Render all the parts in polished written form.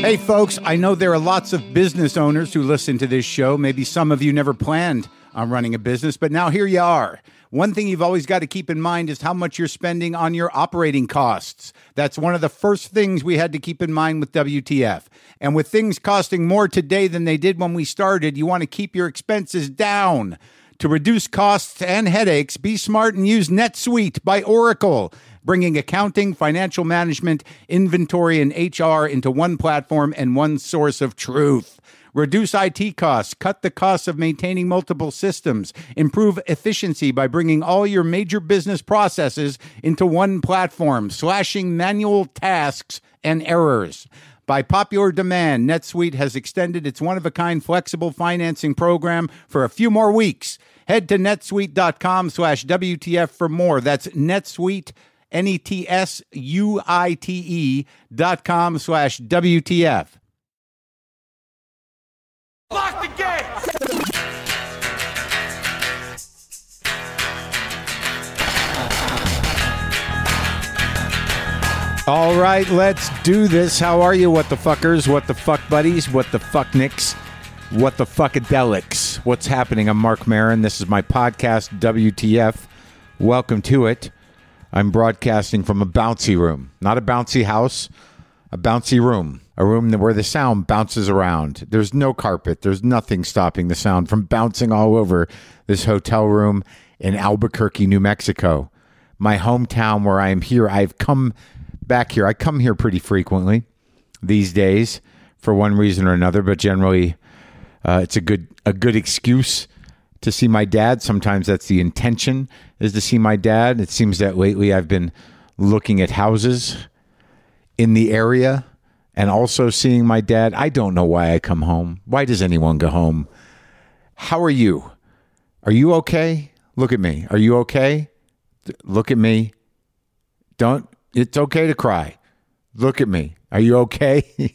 Hey folks, I know there are lots of business owners who listen to this show. Maybe some of you never planned on running a business, but now here you are. One thing you've always got to keep in mind is how much you're spending on your operating costs. That's one of the first things we had to keep in mind with WTF. And with things costing more today than they did when we started, you want to keep your expenses down. To reduce costs and headaches, be smart and use NetSuite by Oracle, bringing accounting, financial management, inventory, and HR into one platform and one source of truth. Reduce IT costs, cut the costs of maintaining multiple systems, improve efficiency by bringing all your major business processes into one platform, slashing manual tasks and errors. By popular demand, NetSuite has extended its one-of-a-kind flexible financing program for a few more weeks. Head to netsuite.com/WTF for more. That's NetSuite, NetSuite.com/WTF. Lock the gate! All right, let's do this. How are you, what the fuckers, what the fuck buddies, what the fuck nicks, what the fuckadelics? What's happening? I'm Mark Maron. This is my podcast, WTF. Welcome to it. I'm broadcasting from a bouncy room. Not a bouncy house, a bouncy room. A room where the sound bounces around. There's no carpet. There's nothing stopping the sound from bouncing all over this hotel room in Albuquerque, New Mexico. My hometown where I am here. I've come back here. I come here pretty frequently these days for one reason or another, but generally it's a good excuse to see my dad. Sometimes that's the intention, is to see my dad. It seems that lately I've been looking at houses in the area and also seeing my dad. I don't know why I come home. Why does anyone go home? How are you? Are you okay? Look at me. Are you okay? Look at me. It's okay to cry. Look at me. Are you okay?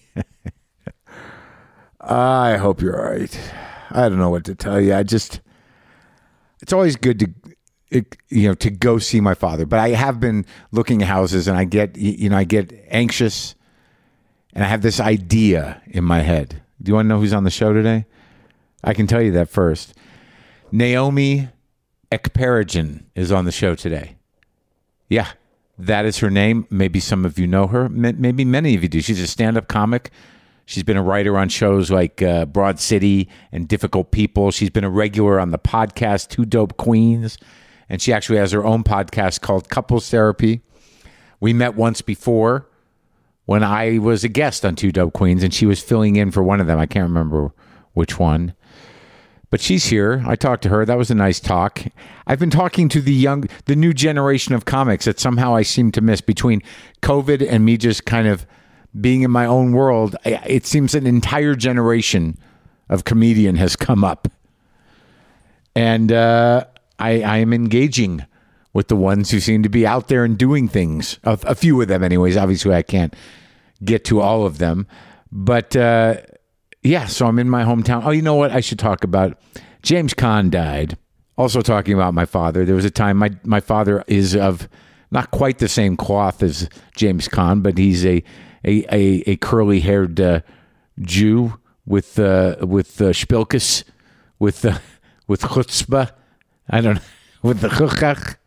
I hope you're all right. I don't know what to tell you. It's always good to go see my father, but I have been looking at houses and I get anxious and I have this idea in my head. Do you want to know who's on the show today? I can tell you that first. Naomi Ekperigin is on the show today. Yeah, that is her name. Maybe some of you know her. Maybe many of you do. She's a stand-up comic. She's been a writer on shows like Broad City and Difficult People. She's been a regular on the podcast Two Dope Queens. And she actually has her own podcast called Couples Therapy. We met once before when I was a guest on Two Dope Queens, and she was filling in for one of them. I can't remember which one. But she's here. I talked to her. That was a nice talk. I've been talking to the new generation of comics that somehow I seem to miss between COVID and me just kind of being in my own world. It seems an entire generation of comedian has come up. And I am engaging with the ones who seem to be out there and doing things. A few of them anyways. Obviously, I can't get to all of them. But yeah, so I'm in my hometown. Oh, you know what I should talk about? James Caan died. Also talking about my father. There was a time my father is of not quite the same cloth as James Caan, but he's a curly-haired Jew with spilkes, with chutzpah. I don't know, with the chuchach.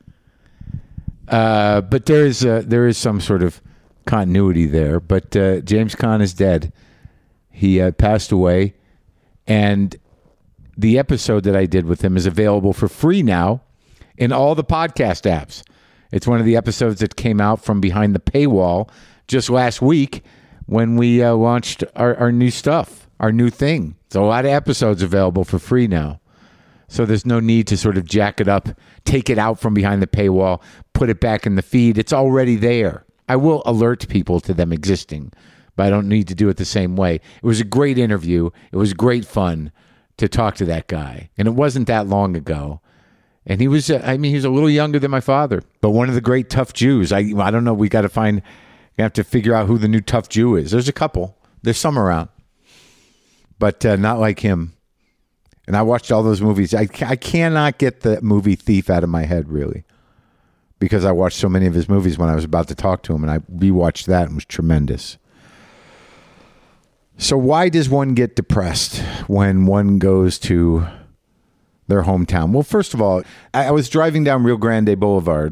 But there is some sort of continuity there. But James Caan is dead. He passed away, and the episode that I did with him is available for free now in all the podcast apps. It's one of the episodes that came out from behind the paywall just last week when we launched our new stuff, our new thing. So a lot of episodes available for free now. So there's no need to sort of jack it up, take it out from behind the paywall, put it back in the feed. It's already there. I will alert people to them existing, but I don't need to do it the same way. It was a great interview. It was great fun to talk to that guy. And it wasn't that long ago. And he was, he was a little younger than my father, but one of the great tough Jews. I don't know. We have to figure out who the new tough Jew is. There's a couple. There's some around, but not like him. And I watched all those movies. I cannot get the movie Thief out of my head, really, because I watched so many of his movies when I was about to talk to him, and I rewatched that and it was tremendous. So why does one get depressed when one goes to their hometown? Well, first of all, I was driving down Rio Grande Boulevard,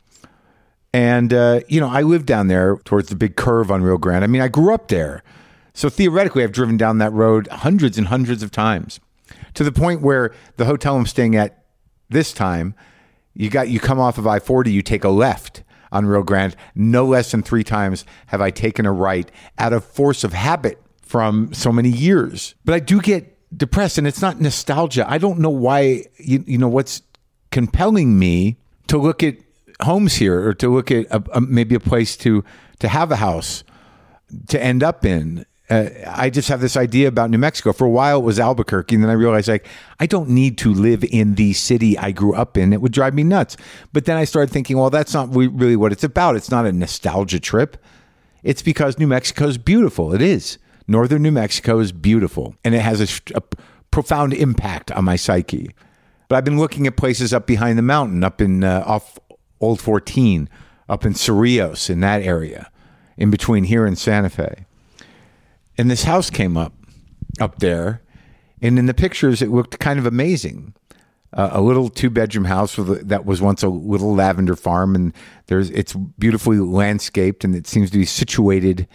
and, I lived down there towards the big curve on Rio Grande. I mean, I grew up there. So theoretically, I've driven down that road hundreds and hundreds of times, to the point where the hotel I'm staying at this time, you come off of I-40, you take a left on Rio Grande. No less than 3 times have I taken a right out of force of habit from so many years. But I do get depressed, and it's not nostalgia. I don't know why, what's compelling me to look at homes here, or to look at maybe a place to have a house to end up in. I just have this idea about New Mexico. For a while, it was Albuquerque, and then I realized, I don't need to live in the city I grew up in. It would drive me nuts. But then I started thinking, well, that's not really what it's about. It's not a nostalgia trip. It's because New Mexico is beautiful. It is. Northern New Mexico is beautiful, and it has a profound impact on my psyche. But I've been looking at places up behind the mountain, up in off Old 14, up in Cerrillos, in that area, in between here and Santa Fe. And this house came up there, and in the pictures, it looked kind of amazing. A little 2-bedroom house that was once a little lavender farm, and it's beautifully landscaped, and it seems to be situated,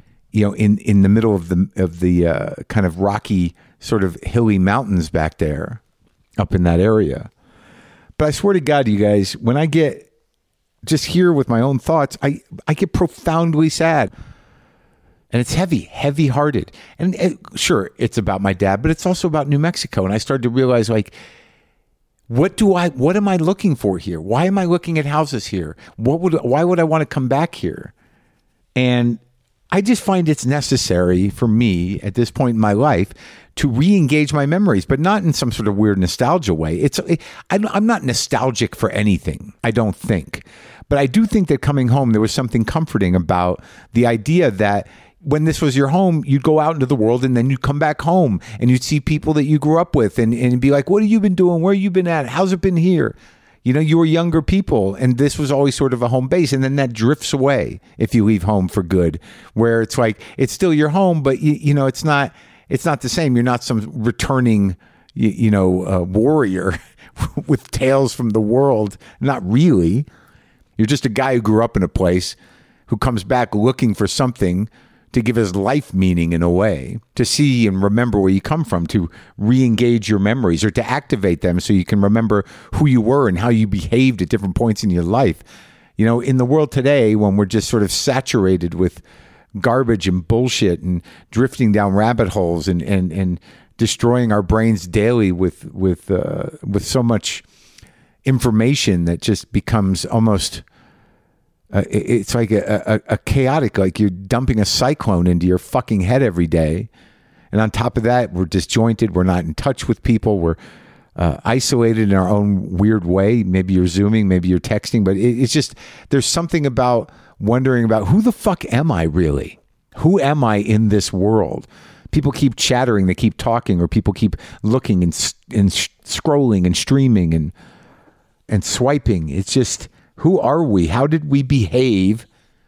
in the middle of the kind of rocky, sort of hilly mountains back there, up in that area. But I swear to God, you guys, when I get just here with my own thoughts, I get profoundly sad. And it's heavy-hearted. And sure, it's about my dad, but it's also about New Mexico. And I started to realize, what am I looking for here? Why am I looking at houses here? Why would I want to come back here? And I just find it's necessary for me at this point in my life to re-engage my memories, but not in some sort of weird nostalgia way. I'm not nostalgic for anything, I don't think. But I do think that coming home, there was something comforting about the idea that when this was your home, you'd go out into the world, and then you'd come back home and you'd see people that you grew up with and be like, what have you been doing? Where have you been at? How's it been here? You were younger people, and this was always sort of a home base. And then that drifts away if you leave home for good, where it's like, it's still your home, but it's not the same. You're not some returning, warrior with tales from the world. Not really. You're just a guy who grew up in a place who comes back looking for something to give his life meaning, in a way, to see and remember where you come from, to re-engage your memories, or to activate them so you can remember who you were and how you behaved at different points in your life. In the world today, when we're just sort of saturated with garbage and bullshit and drifting down rabbit holes and destroying our brains daily with so much information that just becomes almost it's like a chaotic, like you're dumping a cyclone into your fucking head every day. And on top of that, we're disjointed. We're not in touch with people. We're isolated in our own weird way. Maybe you're Zooming, maybe you're texting, but it's just, there's something about wondering about, who the fuck am I really? Who am I in this world? People keep chattering, they keep talking, or people keep looking and scrolling and streaming and swiping. It's just, who are we? How did we behave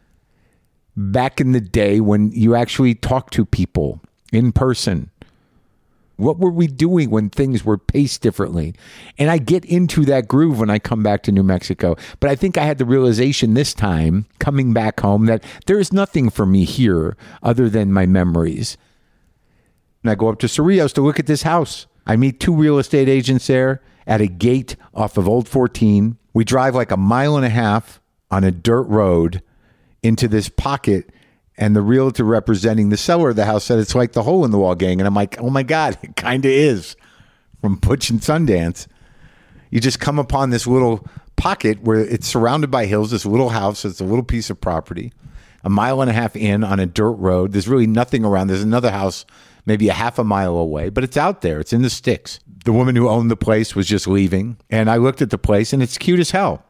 back in the day when you actually talked to people in person? What were we doing when things were paced differently? And I get into that groove when I come back to New Mexico. But I think I had the realization this time, coming back home, that there is nothing for me here other than my memories. And I go up to Cerrillos to look at this house. I meet 2 real estate agents there at a gate off of Old 14. We drive like 1.5 miles on a dirt road into this pocket, and the realtor representing the seller of the house said it's like the Hole in the Wall gang. And I'm like, oh my God, it kind of is, from Butch and Sundance. You just come upon this little pocket where it's surrounded by hills, this little house, it's a little piece of property, 1.5 miles in on a dirt road. There's really nothing around. There's another house maybe 0.5 mile away, but it's out there. It's in the sticks. The woman who owned the place was just leaving, and I looked at the place, and it's cute as hell.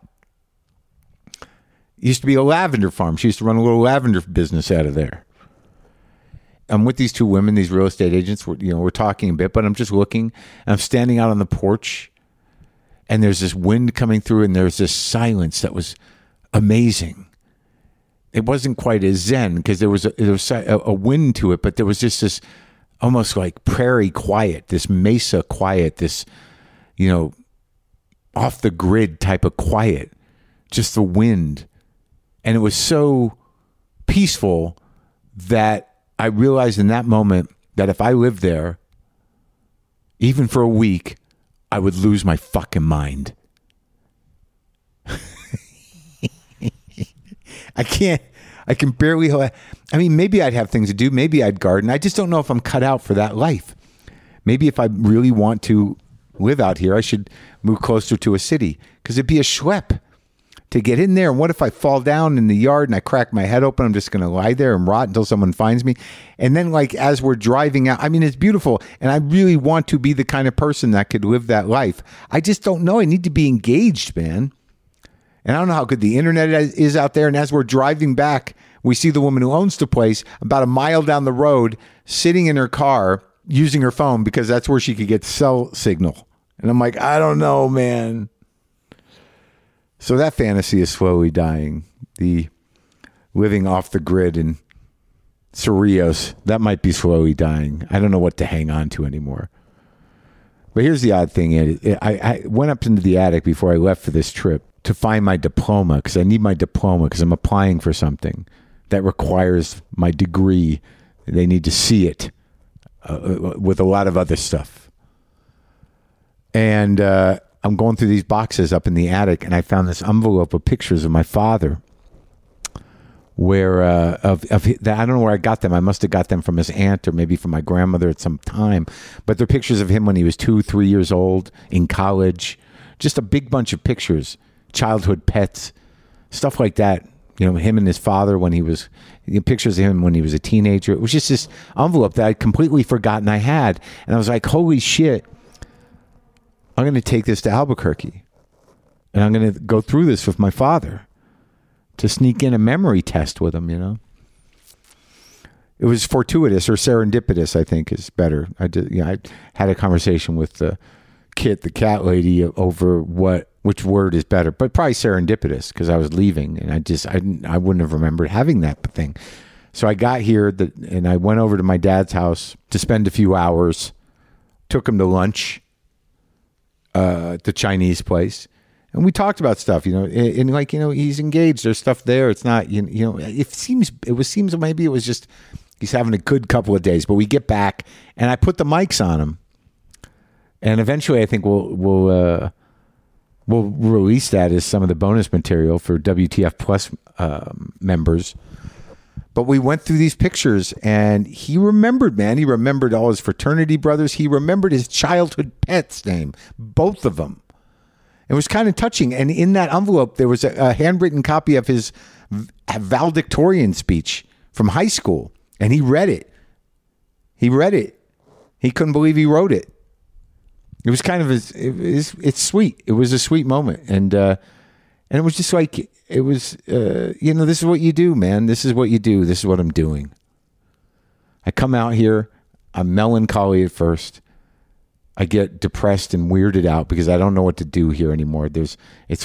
It used to be a lavender farm. She used to run a little lavender business out of there. I'm with these 2 women, these real estate agents. We're talking a bit, but I'm just looking, and I'm standing out on the porch, and there's this wind coming through, and there's this silence that was amazing. it wasn't quite as zen because there was a wind to it, but there was just this almost like prairie quiet, this mesa quiet, this, off the grid type of quiet, just the wind. And it was so peaceful that I realized in that moment that if I lived there, even for a week, I would lose my fucking mind. I can barely, maybe I'd have things to do. Maybe I'd garden. I just don't know if I'm cut out for that life. Maybe if I really want to live out here, I should move closer to a city because it'd be a schlep to get in there. And what if I fall down in the yard and I crack my head open? I'm just going to lie there and rot until someone finds me. And then as we're driving out, it's beautiful. And I really want to be the kind of person that could live that life. I just don't know. I need to be engaged, man. And I don't know how good the internet is out there. And as we're driving back, we see the woman who owns the place about a mile down the road, sitting in her car, using her phone because that's where she could get cell signal. And I'm like, I don't know, man. So that fantasy is slowly dying. The living off the grid in Cerrillos, that might be slowly dying. I don't know what to hang on to anymore. But here's the odd thing. I went up into the attic before I left for this trip to find my diploma because I need my diploma because I'm applying for something that requires my degree. They need to see it with a lot of other stuff. And I'm going through these boxes up in the attic, and I found this envelope of pictures of my father. Where I don't know where I got them. I must have got them from his aunt or maybe from my grandmother at some time. But they're pictures of him when he was 2-3 years old in college. Just a big bunch of pictures, childhood pets, stuff like that. Him and his father when he was, pictures of him when he was a teenager. It was just this envelope that I'd completely forgotten I had, and I was like, holy shit. I'm going to take this to Albuquerque and I'm going to go through this with my father to sneak in a memory test with him, It was fortuitous or serendipitous, I think is better. I had a conversation with the cat lady over which word is better, but probably serendipitous because I was leaving and I wouldn't have remembered having that thing. So I got here and I went over to my dad's house to spend a few hours, took him to lunch. At the Chinese place, and we talked about stuff, and he's engaged. There's stuff there. It's not, it seems maybe it was just he's having a good couple of days. But we get back, and I put the mics on him, and eventually I think we'll release that as some of the bonus material for WTF Plus members. But we went through these pictures, and he remembered, man. He remembered all his fraternity brothers. He remembered his childhood pet's name, both of them. It was kind of touching. And in that envelope, there was a handwritten copy of his valedictorian speech from high school, and he read it. He couldn't believe he wrote it. It was kind of it's sweet. It was a sweet moment, and it was just like. It was, this is what you do, man. This is what you do. This is what I'm doing. I come out here. I'm melancholy at first. I get depressed and weirded out because I don't know what to do here anymore. It's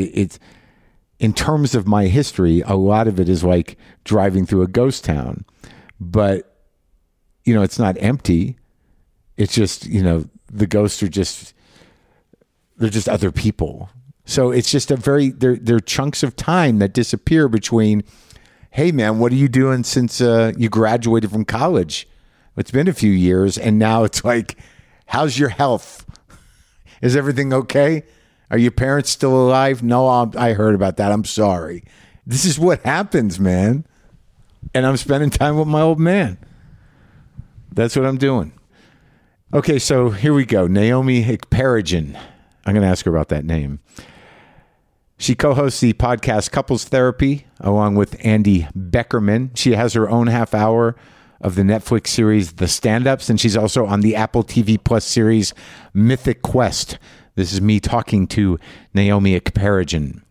in terms of my history, a lot of it is like driving through a ghost town. But, it's not empty. It's just, the ghosts are they're just other people. So it's just they're chunks of time that disappear between, hey man, what are you doing since you graduated from college? It's been a few years, and now it's like, how's your health? Is everything okay? Are your parents still alive? No, I heard about that. I'm sorry. This is what happens, man. And I'm spending time with my old man. That's what I'm doing. Okay, so here we go. Naomi Ekperigin. I'm going to ask her about that name. She co-hosts the podcast Couples Therapy along with Andy Beckerman. She has her own half hour of the Netflix series The Stand-Ups, and she's also on the Apple TV Plus series Mythic Quest. This is me talking to Naomi Ekperigin.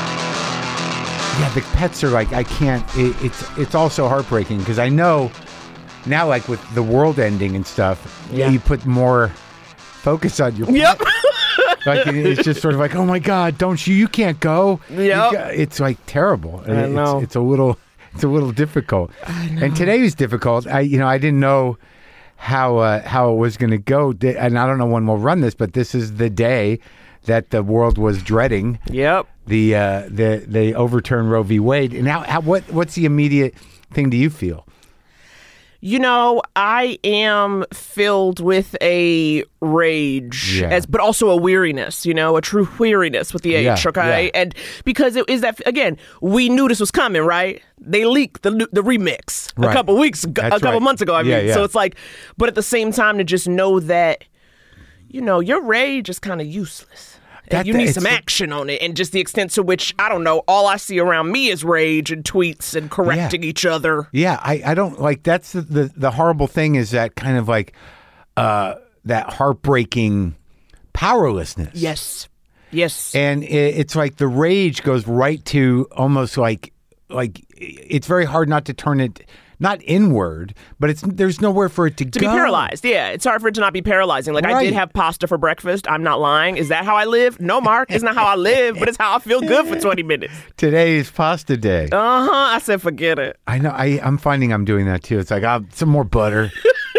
Yeah, the pets are like, I can't, it's also heartbreaking because I know now, like with the world ending and stuff, Yeah. you put more focus on your. Yep. Like it's just sort of like, oh my God, don't you? You can't go. Yep. It's like terrible. I know. It's a little difficult. And today was difficult. I didn't know how it was going to go, and I don't know when we'll run this, but this is the day that the world was dreading. Yep. They overturned Roe v. Wade. And now, what's the immediate thing do you feel? You know, I am filled with a rage, but also a weariness, a true weariness with the H, okay? Yeah. And because it is that, again, we knew this was coming, right? They leaked the remix a couple months ago. I mean, so it's like, but at the same time to just know that, your rage is kind of useless. And you need some action on it, and just the extent to which, I don't know, all I see around me is rage and tweets and correcting each other. Yeah, I don't like, that's the horrible thing is that kind of like that heartbreaking powerlessness. Yes. And it's like the rage goes right to almost like it's very hard not to turn it, not inward, but there's nowhere for it to go. To be paralyzed, yeah. It's hard for it to not be paralyzing. Like, I did have pasta for breakfast. I'm not lying. Is that how I live? No, Mark. It's not how I live, but it's how I feel good for 20 minutes. Today is pasta day. Uh-huh. I said, forget it. I know. I'm finding I'm doing that, too. It's like, some more butter.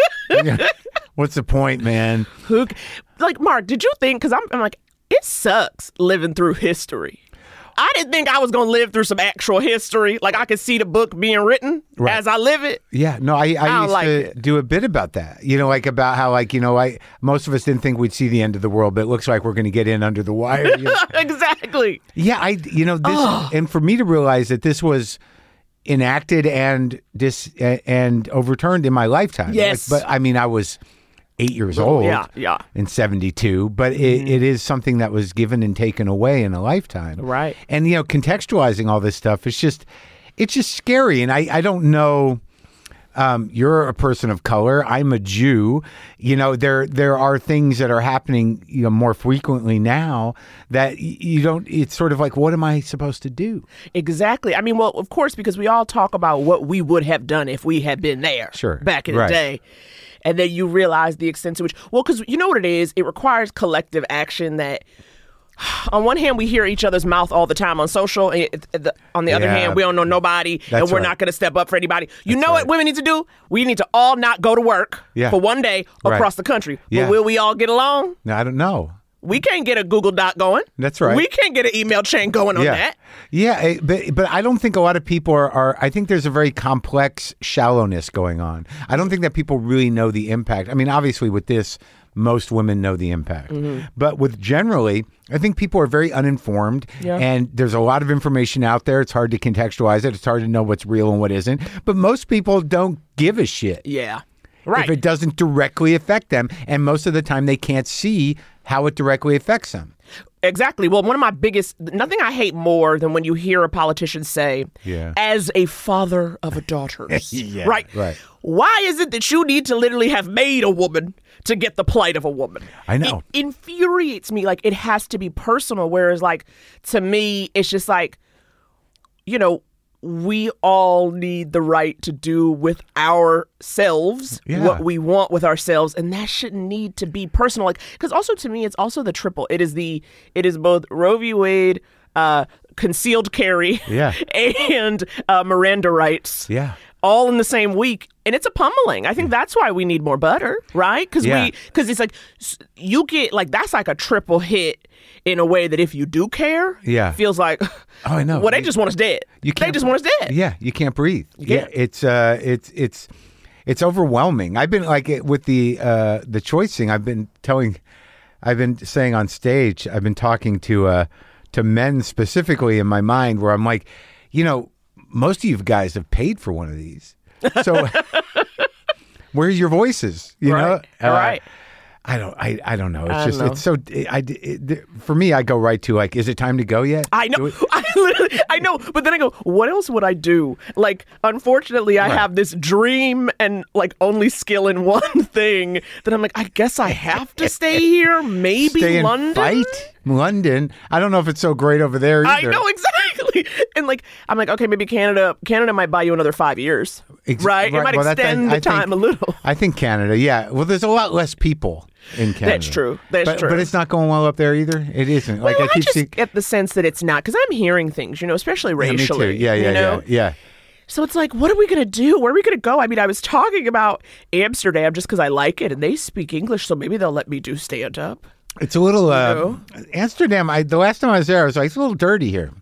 What's the point, man? Like, Mark, did you think, because I'm like, it sucks living through history. I didn't think I was going to live through some actual history. Like, I could see the book being written as I live it. Yeah, no, I used to do a bit about that. Like about how, like, most of us didn't think we'd see the end of the world, but it looks like we're going to get in under the wire. Exactly. Yeah, this, and for me to realize that this was enacted and overturned in my lifetime. Yes. But I mean, I was 8 years old in 72, but it is something that was given and taken away in a lifetime. Right. And, contextualizing all this stuff, it's just scary. And I don't know, you're a person of color. I'm a Jew. There are things that are happening, more frequently now that it's sort of like, what am I supposed to do? Exactly. I mean, well, of course, because we all talk about what we would have done if we had been there back in the day. And then you realize the extent to which, because you know what it is? It requires collective action that, on one hand, we hear each other's mouth all the time on social. And on the other hand, we don't know nobody, and we're not going to step up for anybody. You know what women need to do? We need to all not go to work for one day across the country. But will we all get along? No, I don't know. We can't get a Google Doc going. That's right. We can't get an email chain going on that. Yeah, but I don't think a lot of people are. I think there's a very complex shallowness going on. I don't think that people really know the impact. I mean, obviously with this, most women know the impact. Mm-hmm. But with generally, I think people are very uninformed, and there's a lot of information out there. It's hard to contextualize it. It's hard to know what's real and what isn't. But most people don't give a shit. Yeah. Right. If it doesn't directly affect them. And most of the time they can't see how it directly affects them. Exactly. Well, one of my nothing I hate more than when you hear a politician say, as a father of a daughter. Right. Why is it that you need to literally have made a woman to get the plight of a woman? I know. It infuriates me. Like, it has to be personal. Whereas, like, to me, it's just like, we all need the right to do with ourselves what we want with ourselves, and that shouldn't need to be personal. Like, because also to me, it's also the triple. It is both Roe v. Wade, concealed carry, and Miranda rights, all in the same week, and it's a pummeling. I think that's why we need more butter, right? Because it's like you get like that's like a triple hit in a way that if you do care, feels like, oh, I know. Well, they just want us dead. They just want us dead. Yeah, you can't breathe. Yeah, it's overwhelming. I've been like with the choice thing. I've been saying on stage. I've been talking to men specifically in my mind, where I'm like, most of you guys have paid for one of these, so where's your voices? You know, right. I don't know. It's it's so. For me, I go right to like, is it time to go yet? I know. I know. But then I go, what else would I do? Like, unfortunately, I have this dream and like only skill in one thing that I'm like, I guess I have to stay here. Maybe stay London. And fight. London. I don't know if it's so great over there either. I know, exactly. And like, I'm like, okay, maybe Canada might buy you another 5 years, right? It might extend the time a little. I think Canada, yeah. Well, there's a lot less people in Canada. That's true. That's true. But it's not going well up there either. It isn't. Well, I just get the sense that it's not, because I'm hearing things, especially racially. Yeah, me too. Yeah. So it's like, what are we going to do? Where are we going to go? I mean, I was talking about Amsterdam just because I like it, and they speak English, so maybe they'll let me do stand-up. It's a little, Amsterdam, the last time I was there, I was like, it's a little dirty here.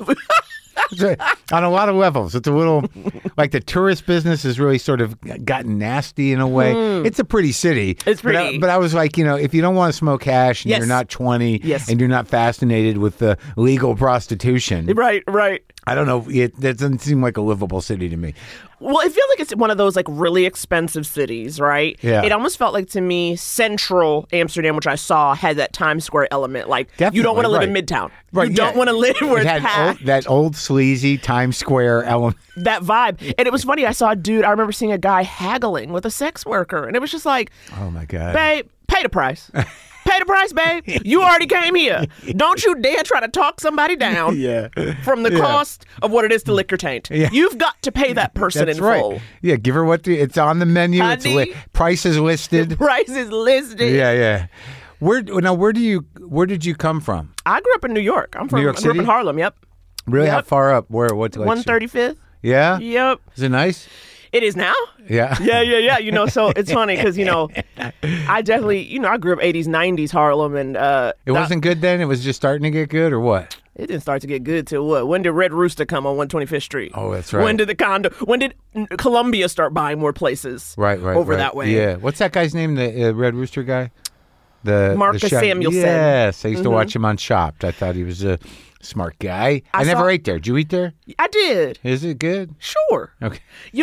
On a lot of levels. It's a little, like the tourist business has really sort of gotten nasty in a way. It's a pretty city. It's pretty. But I was like, if you don't want to smoke hash and you're not 20 and you're not fascinated with the legal prostitution. Right. I don't know. That doesn't seem like a livable city to me. Well, it feels like it's one of those like really expensive cities, right? Yeah. It almost felt like to me, central Amsterdam, which I saw, had that Times Square element. Like, Definitely, you don't want to live in Midtown. Right. You don't want to live where it's packed. That old sleazy Times Square element. That vibe. And it was funny. I saw a dude, I remember seeing a guy haggling with a sex worker. And it was just like, oh my God. Babe, pay the price. Pay the price, babe. You already came here. Don't you dare try to talk somebody down from the cost of what it is to lick your taint. Yeah. You've got to pay that person in full. Yeah, give her it's on the menu. Honey, price is listed. Price is listed. Yeah. Where did you come from? I grew up in New York. I grew up in Harlem. Yep. Really? Yep. How far up? Where? What? 135th. Yeah. Yep. Is it nice? It is now? Yeah. Yeah. So it's funny because, I definitely, I grew up 80s, 90s Harlem. And it wasn't good then? It was just starting to get good or what? It didn't start to get good till what? When did Red Rooster come on 125th Street? Oh, that's right. When did Columbia start buying more places? Right. Over that way? Yeah. What's that guy's name, the Red Rooster guy? Marcus Samuelson. Yes. I used to watch him on Chopped. I thought he was a smart guy. I never ate there. Did you eat there? I did. Is it good? Sure. Okay.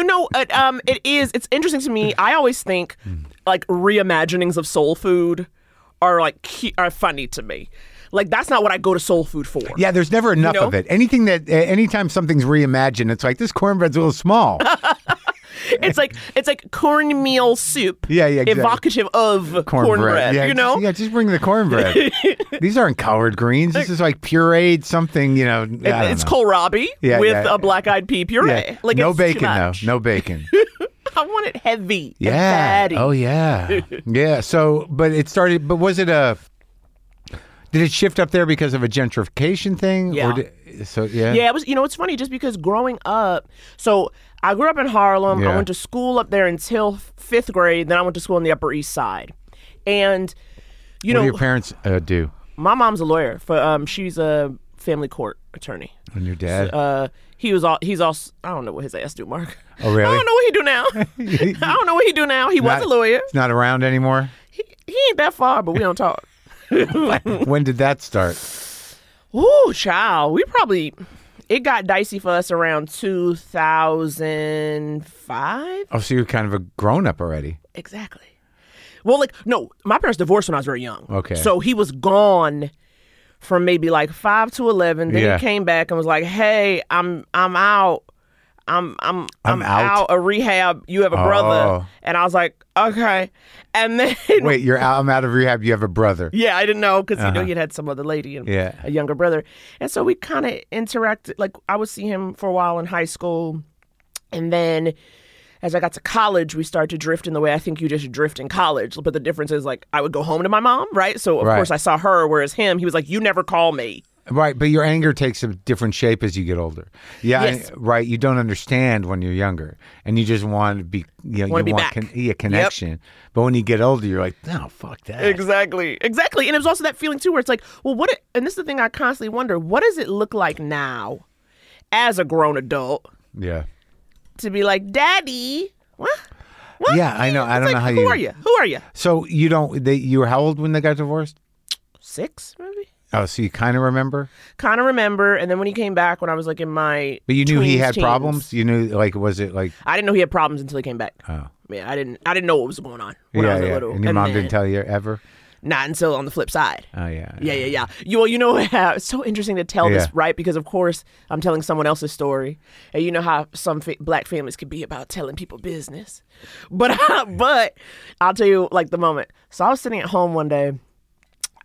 It's interesting to me. I always think like reimaginings of soul food are funny to me. Like, that's not what I go to soul food for. Yeah, there's never enough of it. Anytime something's reimagined, it's like, this cornbread's a little small. It's like cornmeal soup. Yeah, exactly. Evocative of cornbread. Yeah, just bring the cornbread. These aren't collard greens. This is like pureed something, It's kohlrabi with a black-eyed pea puree. Yeah. Like, no bacon, though. No bacon. I want it heavy and fatty. Oh, yeah. Yeah, so, but was it did it shift up there because of a gentrification thing? Yeah. Yeah, it was, it's funny just because growing up, so I grew up in Harlem. Yeah. I went to school up there until 5th grade. Then I went to school on the Upper East Side. And, what do your parents do? My mom's a lawyer. She's a family court attorney. And your dad? He's also, I don't know what his ass do, Mark. Oh, really? I don't know what he do now. I don't know what he do now. He was a lawyer. He's not around anymore? He ain't that far, but we don't talk. When did that start? Ooh, child. It got dicey for us around 2005. Oh, so you're kind of a grown-up already. Exactly. Well, no, my parents divorced when I was very young. Okay. So he was gone from maybe 5 to 11. Then he came back and was like, hey, I'm out. I'm out of rehab. You have a brother. And I was like, okay. And then wait, I'm out of rehab. You have a brother. Yeah, I didn't know because he had some other lady and a younger brother. And so we kind of interacted. Like, I would see him for a while in high school. And then as I got to college, we started to drift in the way I think you just drift in college. But the difference is, I would go home to my mom, right? So, of course, I saw her, whereas him, he was like, you never call me. Right, but your anger takes a different shape as you get older. Yeah, yes. Right. You don't understand when you're younger, and you just want to be, you want a connection. Yep. But when you get older, you're like, no, fuck that. Exactly. And it was also that feeling too, where it's like, well, and this is the thing I constantly wonder: what does it look like now, as a grown adult? Yeah. To be like, Daddy, what? Yeah, I know. I don't know how Who are you? Who are you? So you were how old when they got divorced? 6, maybe. Oh, so you kind of remember? Kind of remember, and then when he came back, when I was in my but you knew he had teens, problems. You knew, was it like? I didn't know he had problems until he came back. Oh, yeah, I didn't know what was going on when I was little. And your mom didn't tell you ever? Not until on the flip side. Oh yeah. Yeah. It's so interesting to tell this, right? Because of course I'm telling someone else's story, and you know how some black families can be about telling people business. But I'll tell you the moment. So I was sitting at home one day.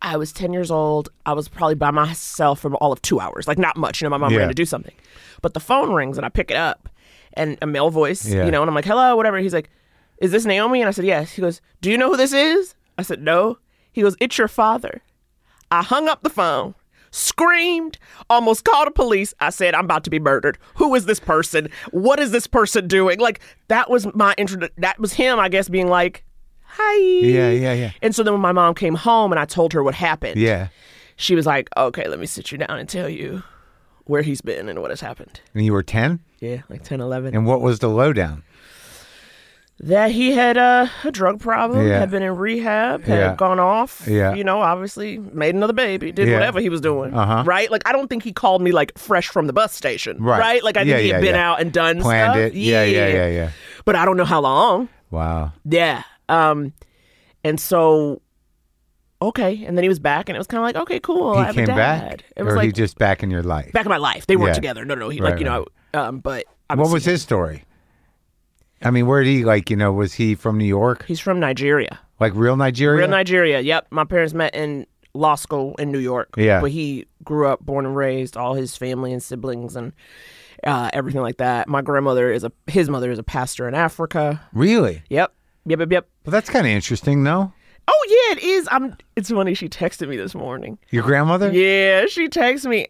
I was 10 years old. I was probably by myself for all of 2 hours. Like, not much. My mom ran to do something. But the phone rings, and I pick it up. And a male voice, and I'm like, hello, whatever. He's like, is this Naomi? And I said, yes. He goes, do you know who this is? I said, no. He goes, it's your father. I hung up the phone, screamed, almost called the police. I said, I'm about to be murdered. Who is this person? What is this person doing? Like, that was my intro. That was him, I guess, being like, hi. Yeah. And so then when my mom came home and I told her what happened, she was like, okay, let me sit you down and tell you where he's been and what has happened. And you were 10? Yeah, like 10, 11. And what was the lowdown? That he had a drug problem, had been in rehab, had gone off, obviously made another baby, did whatever he was doing, right? Like, I don't think he called me, like, fresh from the bus station, right? Like, I think he had been out and done Planned stuff. it. Yeah. But I don't know how long. Wow. Yeah. And so, okay. And then he was back, and it was kind of like, okay, cool. I have He came a dad. back? It was or like, he just back in your life? back in my life. They weren't together. No. He, but... What was his story? I mean, where did he, was he from New York? He's from Nigeria. Like real Nigeria? Real Nigeria, yep. My parents met in law school in New York. Yeah. But he grew up, born and raised, all his family and siblings and everything like that. My grandmother his mother is a pastor in Africa. Really? Yep. Well, that's kind of interesting, no? Oh, yeah, it is. It's funny. She texted me this morning. Your grandmother? Yeah, she texted me.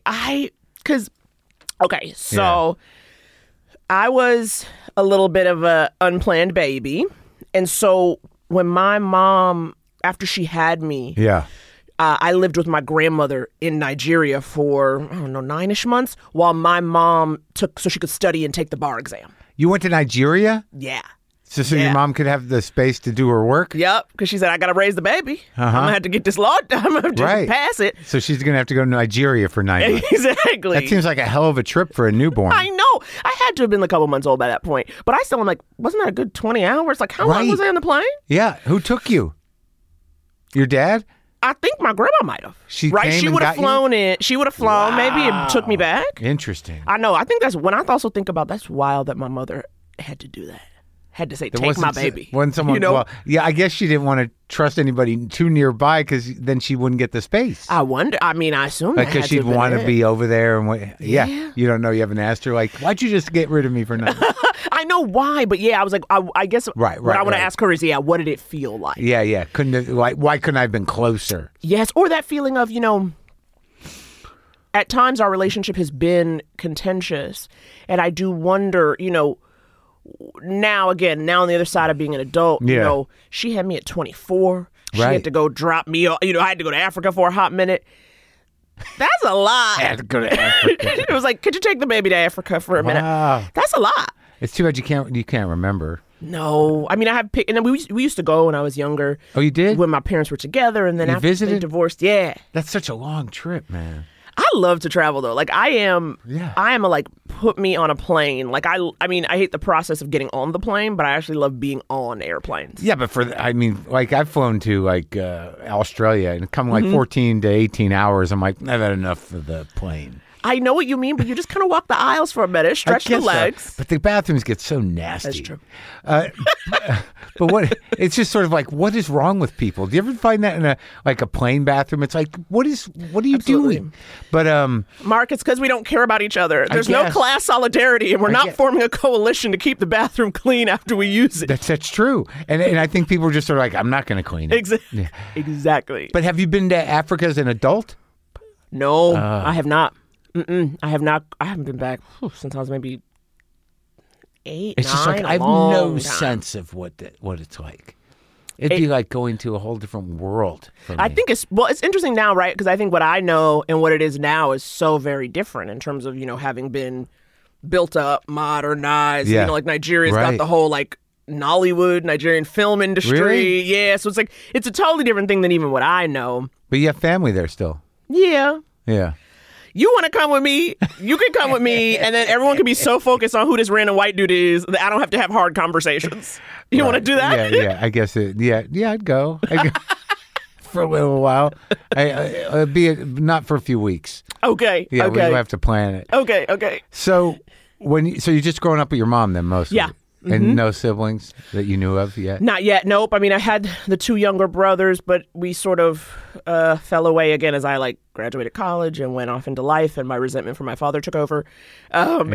I was a little bit of a unplanned baby. And so when my mom, after she had me, I lived with my grandmother in Nigeria for, 9-ish months while my mom took so she could study and take the bar exam. You went to Nigeria? Yeah. So your mom could have the space to do her work? Yep, because she said, I got to raise the baby. I'm going to have to get this law done. I'm going to have to pass it. So she's going to have to go to Nigeria for 9 months. Exactly. That seems like a hell of a trip for a newborn. I know. I had to have been a couple months old by that point. But I still am like, wasn't that a good 20 hours? Like, how long was I on the plane? Yeah. Who took you? Your dad? I think my grandma might have. She would have flown in. She would have flown. Wow. Maybe it took me back. Interesting. I know. I think that's when I also think about that's wild that my mother had to do that. Had to say, take my baby. When someone, well, I guess she didn't want to trust anybody too nearby because then she wouldn't get the space. I wonder. I mean, I assume because she'd want to be over there and you don't know. You haven't asked her like, why'd you just get rid of me for nothing? I know why, but I was like, I guess what I want to ask her is, what did it feel like? Yeah. Why couldn't I have been closer? Yes, or that feeling of at times our relationship has been contentious, and I do wonder, now on the other side of being an adult, she had me at 24. She had to go drop me off. I had to go to Africa for a hot minute. That's a lot. I had to go to Africa. It was like, could you take the baby to Africa for a minute? That's a lot. It's too bad you can't remember. No, I mean I have, and then we used to go when I was younger. Oh, you did? When my parents were together, and then after they divorced. Yeah, that's such a long trip, man. I love to travel though. Like I am a put me on a plane. Like I mean, I hate the process of getting on the plane, but I actually love being on airplanes. Yeah, but I've flown to Australia and come 14 to 18 hours. I'm like, I've had enough for the plane. I know what you mean, but you just kind of walk the aisles for a minute, stretch the legs. So. But the bathrooms get so nasty. That's true. But it's just sort of like, what is wrong with people? Do you ever find that in a plane bathroom? It's like, what are you doing? But Mark, it's because we don't care about each other. There's no class solidarity, and we're not forming a coalition to keep the bathroom clean after we use it. That's true. And I think people are just sort of like, I'm not going to clean it. Exactly. But have you been to Africa as an adult? No, I have not. I have not. I haven't been back since I was maybe 8, it's 9. Just like I have no sense of what it's like. It'd be like going to a whole different world for me. I think it's interesting now, right? Because I think what I know and what it is now is so very different in terms of having been built up, modernized. Yeah. Like Nigeria's got the whole Nollywood, Nigerian film industry. Really? Yeah, so it's a totally different thing than even what I know. But you have family there still. Yeah. Yeah. You want to come with me? You can come with me, and then everyone can be so focused on who this random white dude is that I don't have to have hard conversations. You want to do that? Yeah. I guess I'd go. For a little while. I'd be not for a few weeks. Okay. Yeah, okay. we have to plan it. Okay. So you're just growing up with your mom then mostly? Yeah. And no siblings that you knew of yet? Not yet. Nope. I mean, I had the 2 younger brothers, but we sort of fell away again as I graduated college and went off into life, and my resentment for my father took over. But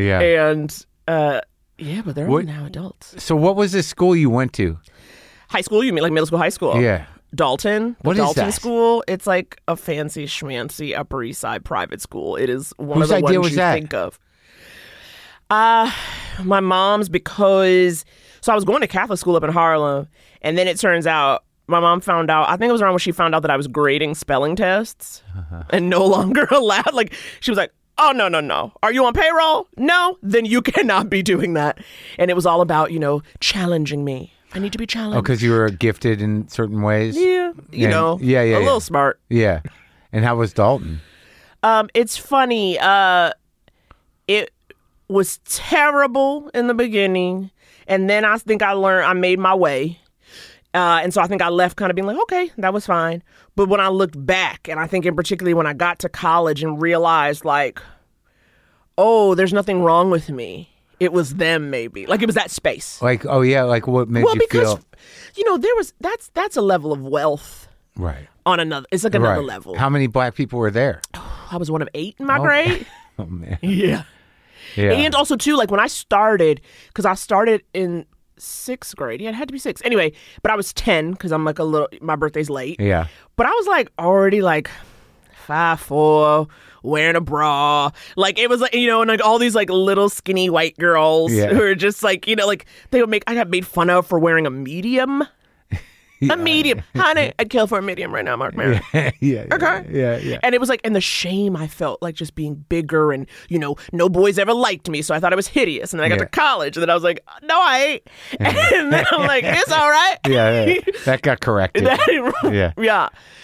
they're now adults. So what was the school you went to? High school? You mean like middle school, high school? Yeah. Dalton. What is Dalton that? School. It's like a fancy schmancy Upper East Side private school. It is one Whose of the idea ones was you that? think of. My mom's, because I was going to Catholic school up in Harlem, and then it turns out my mom found out, I think it was around when she found out that I was grading spelling tests and no longer allowed. She was like, oh, no. Are you on payroll? No? Then you cannot be doing that. And it was all about, challenging me. I need to be challenged. Oh, because you were gifted in certain ways? Yeah. A little smart. Yeah. And how was Dalton? It's funny. It was terrible in the beginning, and then I think I made my way. And so I think I left kind of being like, okay, that was fine. But when I looked back, and I think in particularly when I got to college and realized oh, there's nothing wrong with me. It was them, maybe. It was that space. What made you feel? That's a level of wealth. Right. On another, it's like another level. How many black people were there? I was one of 8 in my grade. Oh, man. Yeah. And also, too, when I started, because I started in 6th grade. Yeah, it had to be 6. Anyway, but I was 10 because I'm my birthday's late. Yeah. But I was already 5'4", wearing a bra. It was and all these little skinny white girls who are just they would I got made fun of for wearing a medium. A medium. Honey, I'd kill for a medium right now, Mark Maron. Yeah. Okay. Yeah. And it was and the shame I felt, just being bigger and, no boys ever liked me. So I thought I was hideous. And then I got to college and then I was like, no, I ain't. And then I'm like, it's all right. Yeah. That got corrected. Yeah.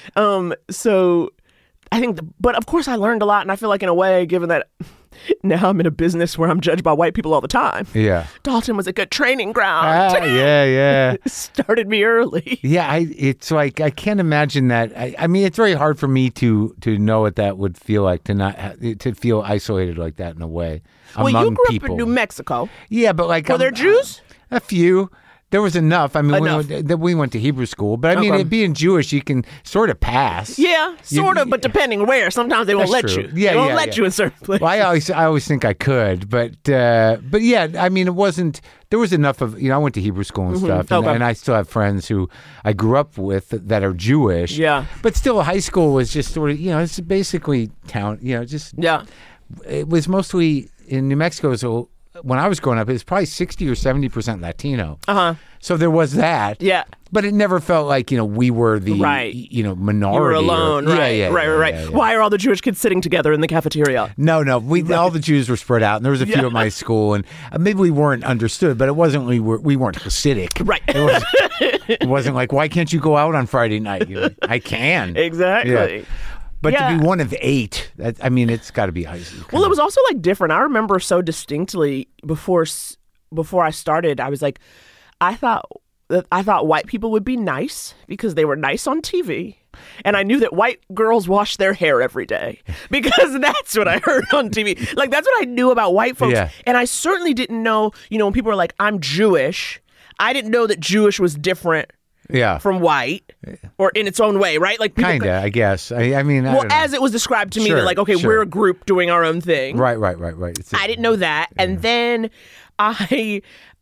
So I think, but of course I learned a lot. And I feel in a way, given that now I'm in a business where I'm judged by white people all the time. Yeah. Dalton was a good training ground. Yeah. Started me early. Yeah, it's I can't imagine that. I mean, it's very hard for me to know what that would feel like to feel isolated like that in a way. Well, among you grew people. up in New Mexico. Yeah, but were there Jews? A few. There was enough. I mean, we went to Hebrew school, but I mean, being Jewish, you can sort of pass. Yeah, sort of, but depending where. Sometimes they won't let you. Yeah, they won't let you in certain places. Well, I always think I could, but yeah, I mean, it wasn't. There was enough of I went to Hebrew school and stuff, and I still have friends who I grew up with that are Jewish. Yeah, but still, high school was just sort of it's basically town. It was mostly in New Mexico. So when I was growing up, it was probably 60 or 70% Latino. So there was that. Yeah. But it never felt like, we were the, minority. You were alone. Right. Yeah. Why are all the Jewish kids sitting together in the cafeteria? No. All the Jews were spread out, and there was a few at my school, and maybe we weren't understood, but it wasn't we weren't Hasidic. Right. It wasn't like, why can't you go out on Friday night? I can. Exactly. Yeah. But to be one of 8, it's got to be icy. Well, it was also different. I remember so distinctly before I started, I was I thought white people would be nice because they were nice on TV. And I knew that white girls wash their hair every day because that's what I heard on TV. That's what I knew about white folks. Yeah. And I certainly didn't know, when people were like, I'm Jewish, I didn't know that Jewish was different from white or in its own way, right? Kind of, I guess. I mean, I don't know. As it was described to me, that we're a group doing our own thing. Right. I didn't know that. Yeah. And then I,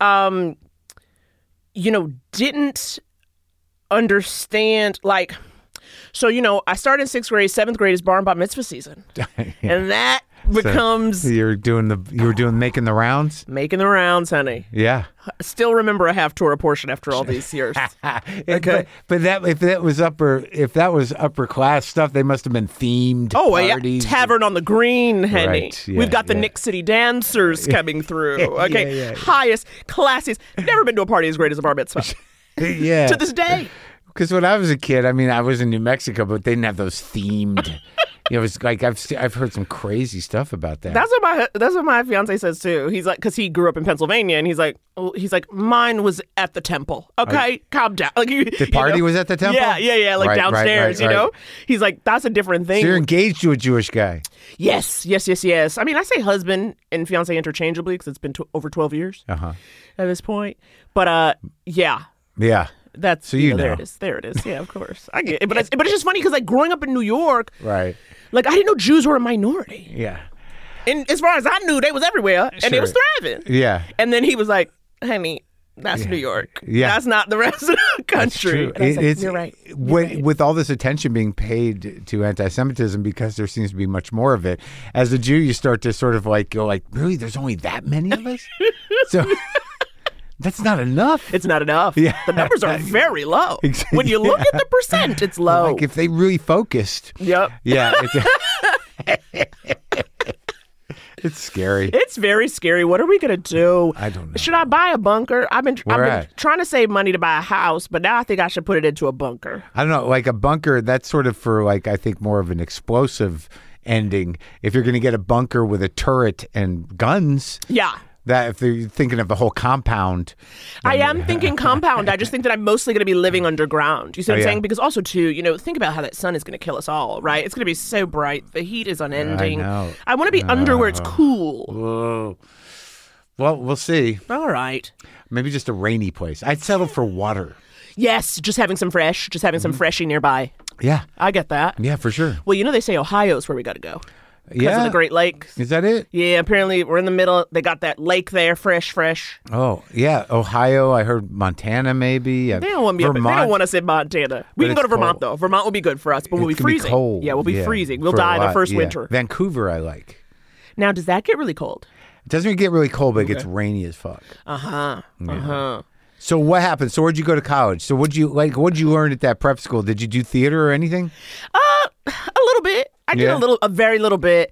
didn't understand, so, I started in 6th grade, 7th grade is bar and bat mitzvah season. And that becomes... So you were making the rounds? Making the rounds, honey. Yeah. Still remember a half Torah portion after all these years. Okay. But if that was upper class stuff, they must have been themed parties. Yeah. Tavern on the Green, honey. Right. Yeah, We've got the Nick City Dancers coming through. Okay. Yeah. Highest, classiest. Never been to a party as great as a bar mitzvah. To this day. Because when I was a kid, I was in New Mexico, but they didn't have those themed, You know, it's like I've heard some crazy stuff about that. That's what my fiance says too. He's like, because he grew up in Pennsylvania, and he's like, mine was at the temple. Okay, calm down. Like, the party was at the temple. Yeah, like downstairs. You know, he's like, that's a different thing. So you're engaged to a Jewish guy. Yes. I mean, I say husband and fiance interchangeably because it's been over 12 years at this point. But yeah. That's so you know. There it is. Yeah, of course. I get it. But it's just funny because like growing up in New York, right? Like I didn't know Jews were a minority. Yeah. And as far as I knew, they was everywhere and they was thriving. Yeah. And then he was like, "Honey, that's New York. Yeah. That's not the rest of the country." And I was like, You're right. With all this attention being paid to anti-Semitism because there seems to be much more of it, as a Jew, you start to sort of like go like, really? There's only that many of us? So. That's not enough. It's not enough. Yeah. The numbers are very low. When you look at the percent, it's low. Like if they really focused. Yep. Yeah. It's scary. It's very scary. What are we going to do? I don't know. Should I buy a bunker? I've been trying to save money to buy a house, but now I think I should put it into a bunker. I don't know. Like a bunker, that's sort of for like, I think more of an explosive ending. If you're going to get a bunker with a turret and guns. Yeah. That if you're thinking of the whole compound. I am thinking compound. I just think that I'm mostly going to be living underground. You see what I'm saying? Because also, too, you know, think about how that sun is going to kill us all, right? It's going to be so bright. The heat is unending. I know. I want to be under where it's cool. Whoa. Well, we'll see. All right. Maybe just a rainy place. I'd settle for water. Yes, just having some freshy nearby. Yeah. I get that. Yeah, for sure. Well, you know, they say Ohio's where we got to go. Because of the Great Lakes. Is that it? Yeah, apparently we're in the middle. They got that lake there, fresh. Oh, yeah. Ohio. I heard Montana maybe. They don't want us in Montana. We can go to Vermont, though. Vermont will be good for us, but we'll be freezing. Cold. Yeah, we'll be freezing. We'll die the first winter. Vancouver, I like. Now, does that get really cold? It doesn't get really cold, but it gets rainy as fuck. So what happened? So where'd you go to college? So what'd you learn at that prep school? Did you do theater or anything? A little bit. I did a very little bit.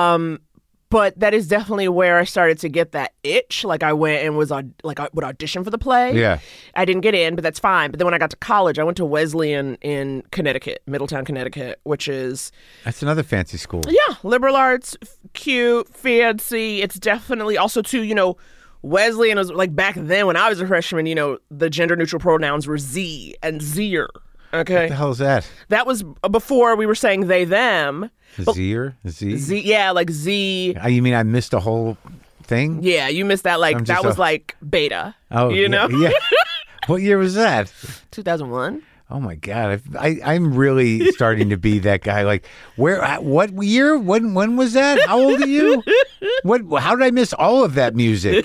But that is definitely where I started to get that itch. Like I went and I would audition for the play. Yeah. I didn't get in, but that's fine. But then when I got to college, I went to Wesleyan in Connecticut, Middletown, Connecticut, which is... That's another fancy school. Yeah. Liberal arts, cute, fancy. It's definitely also too, you know, Wesleyan was like back then when I was a freshman, you know, the gender neutral pronouns were Z and Zer. Okay. What the hell is that? That was before we were saying they, them. Zer? Z, yeah, like Z. You mean I missed a whole thing? Yeah, you missed that. Like, that was like beta. Oh, you know? Yeah. What year was that? 2001. Oh, my God. I'm really starting to be that guy. Like, what year? When was that? How old are you? How did I miss all of that music?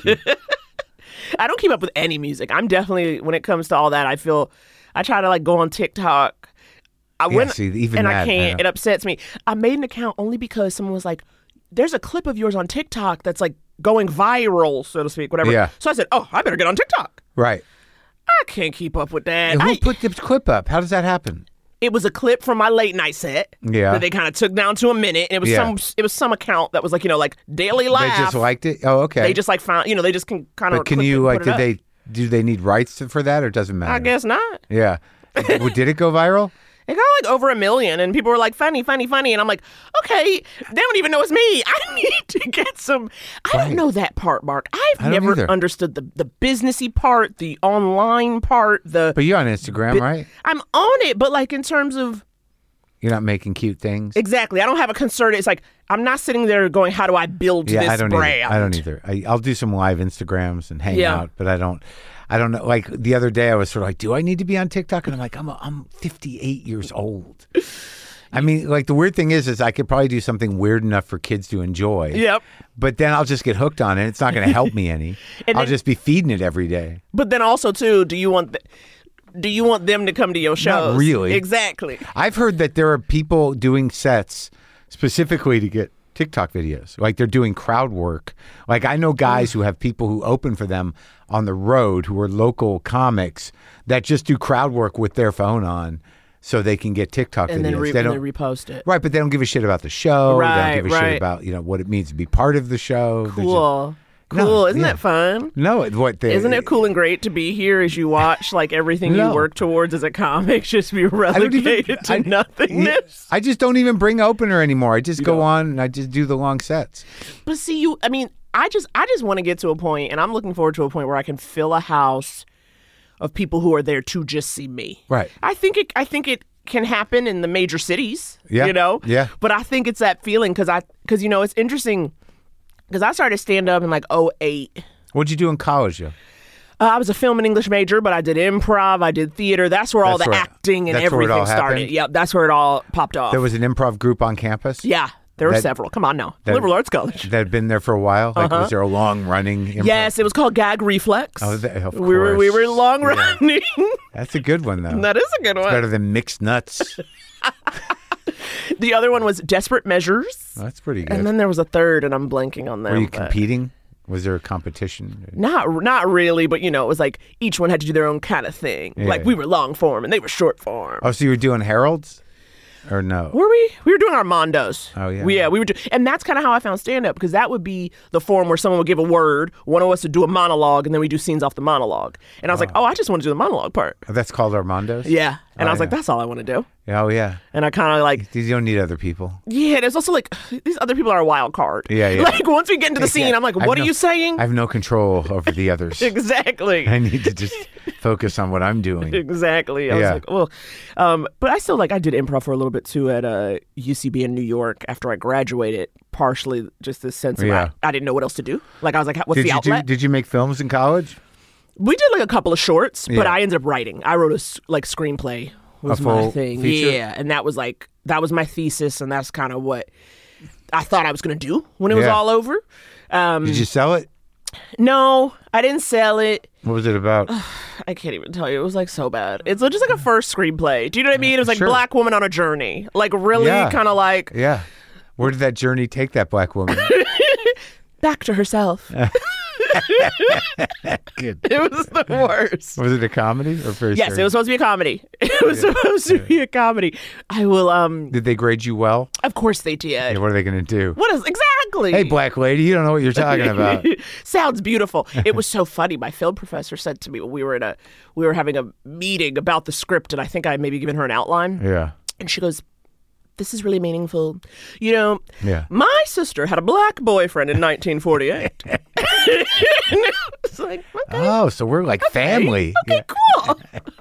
I don't keep up with any music. I'm definitely, when it comes to all that, I try to like go on TikTok. I can't. It upsets me. I made an account only because someone was like, "There's a clip of yours on TikTok that's like going viral, so to speak, whatever." Yeah. So I said, "Oh, I better get on TikTok." Right. I can't keep up with that. And who put the clip up? How does that happen? It was a clip from my late night set. Yeah. That they kind of took down to a minute. And it was some account that was like, you know, like Daily Laugh. They just liked it? Oh, okay. They just like found, you know, they just can kind of. But can you like? Do they need rights for that, or doesn't matter? I guess not. Yeah. Did it go viral? It got like over 1 million, and people were like, funny. And I'm like, okay, they don't even know it's me. I need to get some. I don't know that part, Mark. I've never understood the businessy part, the online part. But you're on Instagram, right? I'm on it, but like in terms of. You're not making cute things? Exactly. I don't have a concern. It's like, I'm not sitting there going, how do I build this brand? I don't either. I'll do some live Instagrams and hang out, but I don't know. Like the other day I was sort of like, do I need to be on TikTok? And I'm like, I'm 58 years old. I mean, like the weird thing is I could probably do something weird enough for kids to enjoy. Yep. But then I'll just get hooked on it. It's not going to help me any. I'll just be feeding it every day. But then also too, do you want them to come to your shows? Not really. Exactly. I've heard that there are people doing sets specifically to get TikTok videos. Like they're doing crowd work. Like I know guys who have people who open for them on the road who are local comics that just do crowd work with their phone on so they can get TikTok videos. And then they repost it. Right, but they don't give a shit about the show. Right, they don't give a shit about, you know, what it means to be part of the show. Cool. Cool. No, Isn't yeah. that fun? No, Isn't it cool and great to be here as you watch like everything No. you work towards as a comic just be relegated to nothingness? I just don't even bring opener anymore. I just go on and I just do the long sets. But see, I just want to get to a point, and I'm looking forward to a point where I can fill a house of people who are there to just see me. Right. I think it can happen in the major cities. Yeah. You know. Yeah. But I think it's that feeling because it's interesting because I started stand up in like 2008. What'd you do in college, though? I was a film and English major, but I did improv, I did theater. That's where all the acting and that's where it all everything started. happened? Yeah, that's where it all popped off. There was an improv group on campus? Yeah, there were several. Come on now. Liberal Arts College. That had been there for a while? Like, was there a long-running improv? Yes, it was called Gag Reflex. Oh, of course. We were long running. That's a good one, though. That is a good one. Better than Mixed Nuts. The other one was Desperate Measures. That's pretty good. And then there was a third, and I'm blanking on that. Were you competing? Was there a competition? Not really, but it was like each one had to do their own kind of thing. Yeah. Like we were long form and they were short form. Oh, so you were doing Heralds? Or no? Were we? We were doing Armandos. Oh, yeah. We were and that's kind of how I found stand-up, because that would be the form where someone would give a word, one of us would do a monologue, and then we do scenes off the monologue. And I was like, I just want to do the monologue part. Oh, that's called Armandos? Yeah. And I was like, yeah. that's all I want to do. Oh, yeah. And I kind of like, You don't need other people. yeah, there's also like, these other people are a wild card. Yeah, yeah. Like once we get into the scene, I'm like, what are you saying? I have no control over the others. Exactly. I need to just focus on what I'm doing. Exactly. I was Yeah. like, well, but I still I did improv for a little bit too at UCB in New York after I graduated. Partially just this sense of Yeah. I didn't know what else to do. Like I was like, what's the outlet? Did you make films in college? We did like a couple of shorts, but Yeah. I ended up writing. I wrote a screenplay was A my full thing. feature? Yeah, and that was my thesis, and that's kind of what I thought I was going to do when it was Yeah. all over. Did you sell it? No, I didn't sell it. What was it about? I can't even tell you. It was like so bad. It's just like a first screenplay. Do you know what I mean? It was like Sure. Black woman on a journey. Like really Yeah. kind of like Yeah. Where did that journey take that black woman? back to herself. Good. It was the worst. Was it a comedy or very Yes, serious? it was supposed to be a comedy. It was supposed to be a comedy. I will Did they grade you well? of course they did. Yeah, what are they going to do? What is exactly? Hey, black lady, you don't know what you're talking about. Sounds beautiful. It was so funny. My film professor said to me when we were having a meeting about the script, and I think I had maybe given her an outline. Yeah. And she goes, "This is really meaningful. You know, Yeah. my sister had a black boyfriend in 1948." It's like, okay, Oh, so we're like family. okay, cool.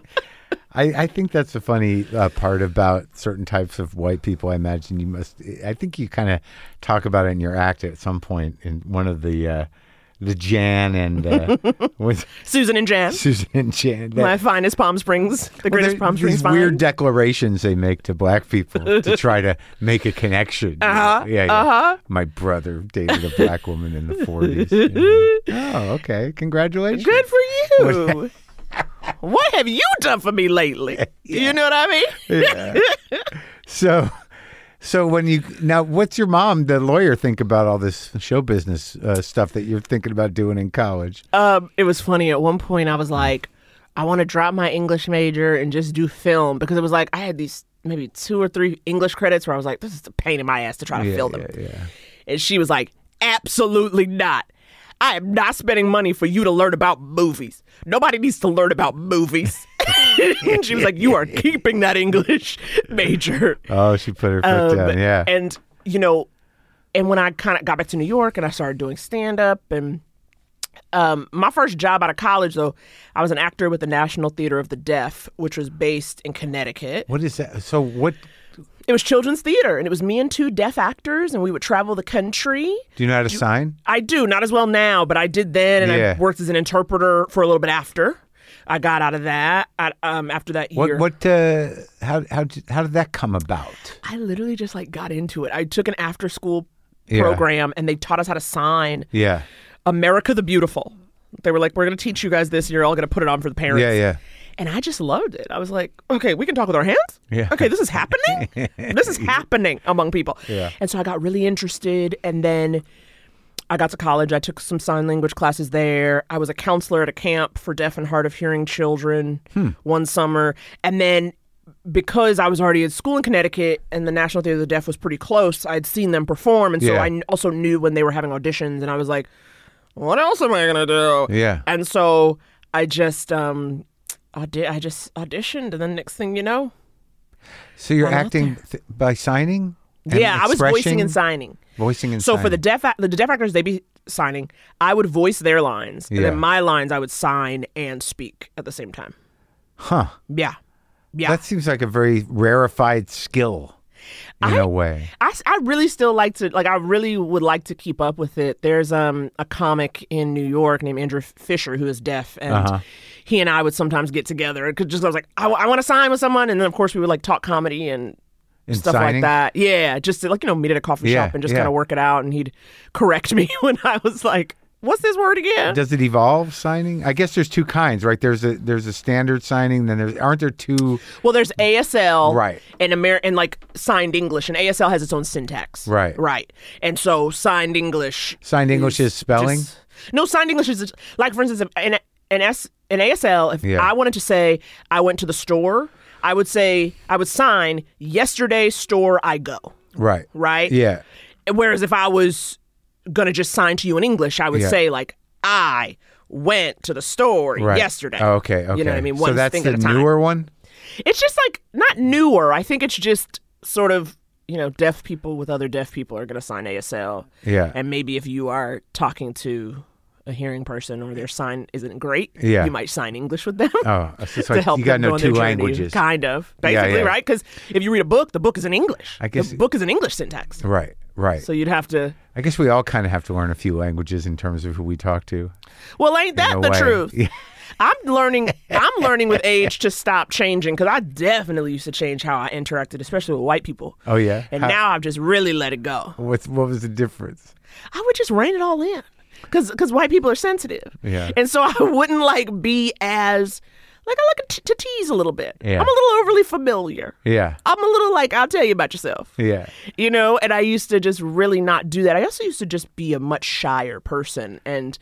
I think that's the funny part about certain types of white people. I imagine I think you kind of talk about it in your act at some point in one of the Jan and with Susan and Jan, Susan and Jan. my finest Palm Springs, the greatest Palm Springs These find. weird declarations they make to black people to try to make a connection. Yeah. My brother dated a black woman in the 40s. Yeah. Oh, okay. Congratulations. Good for you. What have you done for me lately? You know what I mean? So what's your mom, the lawyer, think about all this show business stuff that you're thinking about doing in college? It was funny. At one point, I was like, I want to drop my English major and just do film, because it was like I had these maybe 2 or 3 English credits where I was like, this is a pain in my ass to try to fill them. Yeah. And she was like, absolutely not. I am not spending money for you to learn about movies. Nobody needs to learn about movies. And she was like, you are keeping that English major. Oh, she put her foot down. Yeah. And, and when I kind of got back to New York and I started doing stand-up, and my first job out of college, though, I was an actor with the National Theater of the Deaf, which was based in Connecticut. What is that? So what? It was children's theater, and it was me and 2 deaf actors, and we would travel the country. Do you know how to sign? I do, not as well now, but I did then, and Yeah. I worked as an interpreter for a little bit after. I got out of that after that year. How did that come about? I literally just got into it. I took an after-school Yeah. program, and they taught us how to sign Yeah. America the Beautiful. They were like, we're going to teach you guys this, and you're all going to put it on for the parents. Yeah. And I just loved it. I was like, okay, we can talk with our hands? Yeah. Okay, this is happening? This is happening among people. Yeah. And so I got really interested, and then I got to college. I took some sign language classes there. I was a counselor at a camp for deaf and hard of hearing children one summer. And then because I was already at school in Connecticut and the National Theater of the Deaf was pretty close, I'd seen them perform. And so Yeah. I also knew when they were having auditions, and I was like, what else am I gonna do? Yeah. And so I just I just auditioned, and then next thing you know, So you're I'm out acting by signing? And yeah, I was voicing expressing? and signing. Voicing and So signing. for the deaf actors, they'd be signing. I would voice their lines, and Yeah. then my lines I would sign and speak at the same time. Huh. Yeah. That seems like a very rarefied skill in a way. I really still like to, I really would like to keep up with it. There's a comic in New York named Andrew Fisher who is deaf, and he and I would sometimes get together. I was like, I want to sign with someone, and then of course we would like talk comedy and stuff signing? like that. Yeah, just to, meet at a coffee shop and just kind of work it out, and he'd correct me when I was like, what's this word again? Does it evolve signing? I guess there's two kinds, right? There's a standard signing, then aren't there two? Well, there's ASL, Right. and like signed English, and ASL has its own syntax, Right. right, and so signed English. Signed English is spelling? No, signed English is like, for instance, in ASL, if I wanted to say I went to the store, I would sign yesterday store I go. Right. Right. Yeah. Whereas if I was gonna just sign to you in English, I would say like I went to the store yesterday. Oh, okay. You know what I mean? So One that's thing the at a time. newer one? It's just like not newer. I think it's just sort of, deaf people with other deaf people are gonna sign ASL. Yeah. And maybe if you are talking to a hearing person or their sign isn't great, Yeah. you might sign English with them. Oh, so it's to like help you got to them know go on their two journey. languages. Kind of, basically, yeah. right? Because if you read a book, the book is in English. I guess- the book is in English syntax. Right. So you'd have to. I guess we all kind of have to learn a few languages in terms of who we talk to. Well, ain't that in a the way. truth? Yeah. I'm learning with age to stop changing, because I definitely used to change how I interacted, especially with white people. Oh, yeah? And now I've just really let it go. What was the difference? I would just rein it all in, because white people are sensitive. Yeah. And so I wouldn't be as I like to tease a little bit. Yeah. I'm a little overly familiar. Yeah. I'm a little I'll tell you about yourself. Yeah. And I used to just really not do that. I also used to just be a much shyer person, and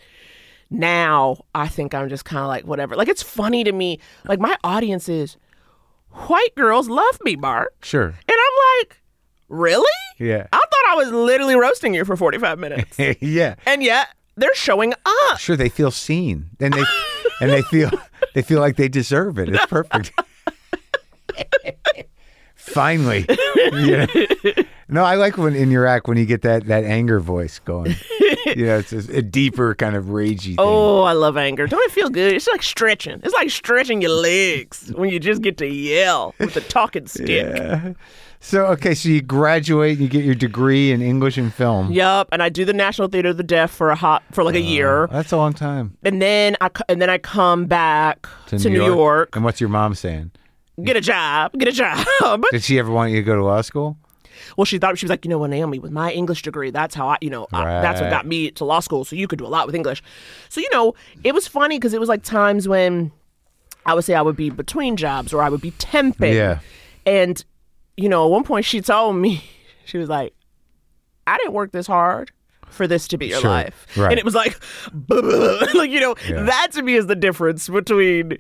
now I think I'm just kind of whatever. It's funny to me. My audience is white girls love me, Bart. Sure. And I'm like, really? Yeah. I thought I was literally roasting you for 45 minutes. Yeah. And yet they're showing up. Sure, they feel seen. And they feel like they deserve it. It's perfect. Finally. Yeah. No, I like when in your act when you get that anger voice going. It's a deeper kind of ragey thing. Oh, I love anger. Don't it feel good? It's like stretching. It's like stretching your legs when you just get to yell with a talking stick. Yeah. So you graduate and you get your degree in English and film. Yup, and I do the National Theater of the Deaf for a year. That's a long time. And then I come back to New York. And what's your mom saying? Get a job. Did she ever want you to go to law school? Well, she was like, well, Naomi, with my English degree, that's how that's what got me to law school. So you could do a lot with English. So, it was funny because it was times when I would say I would be between jobs or I would be temping. Yeah. And, at one point she told me, she was like, I didn't work this hard for this to be your life. Right. And it was like, that to me is the difference between,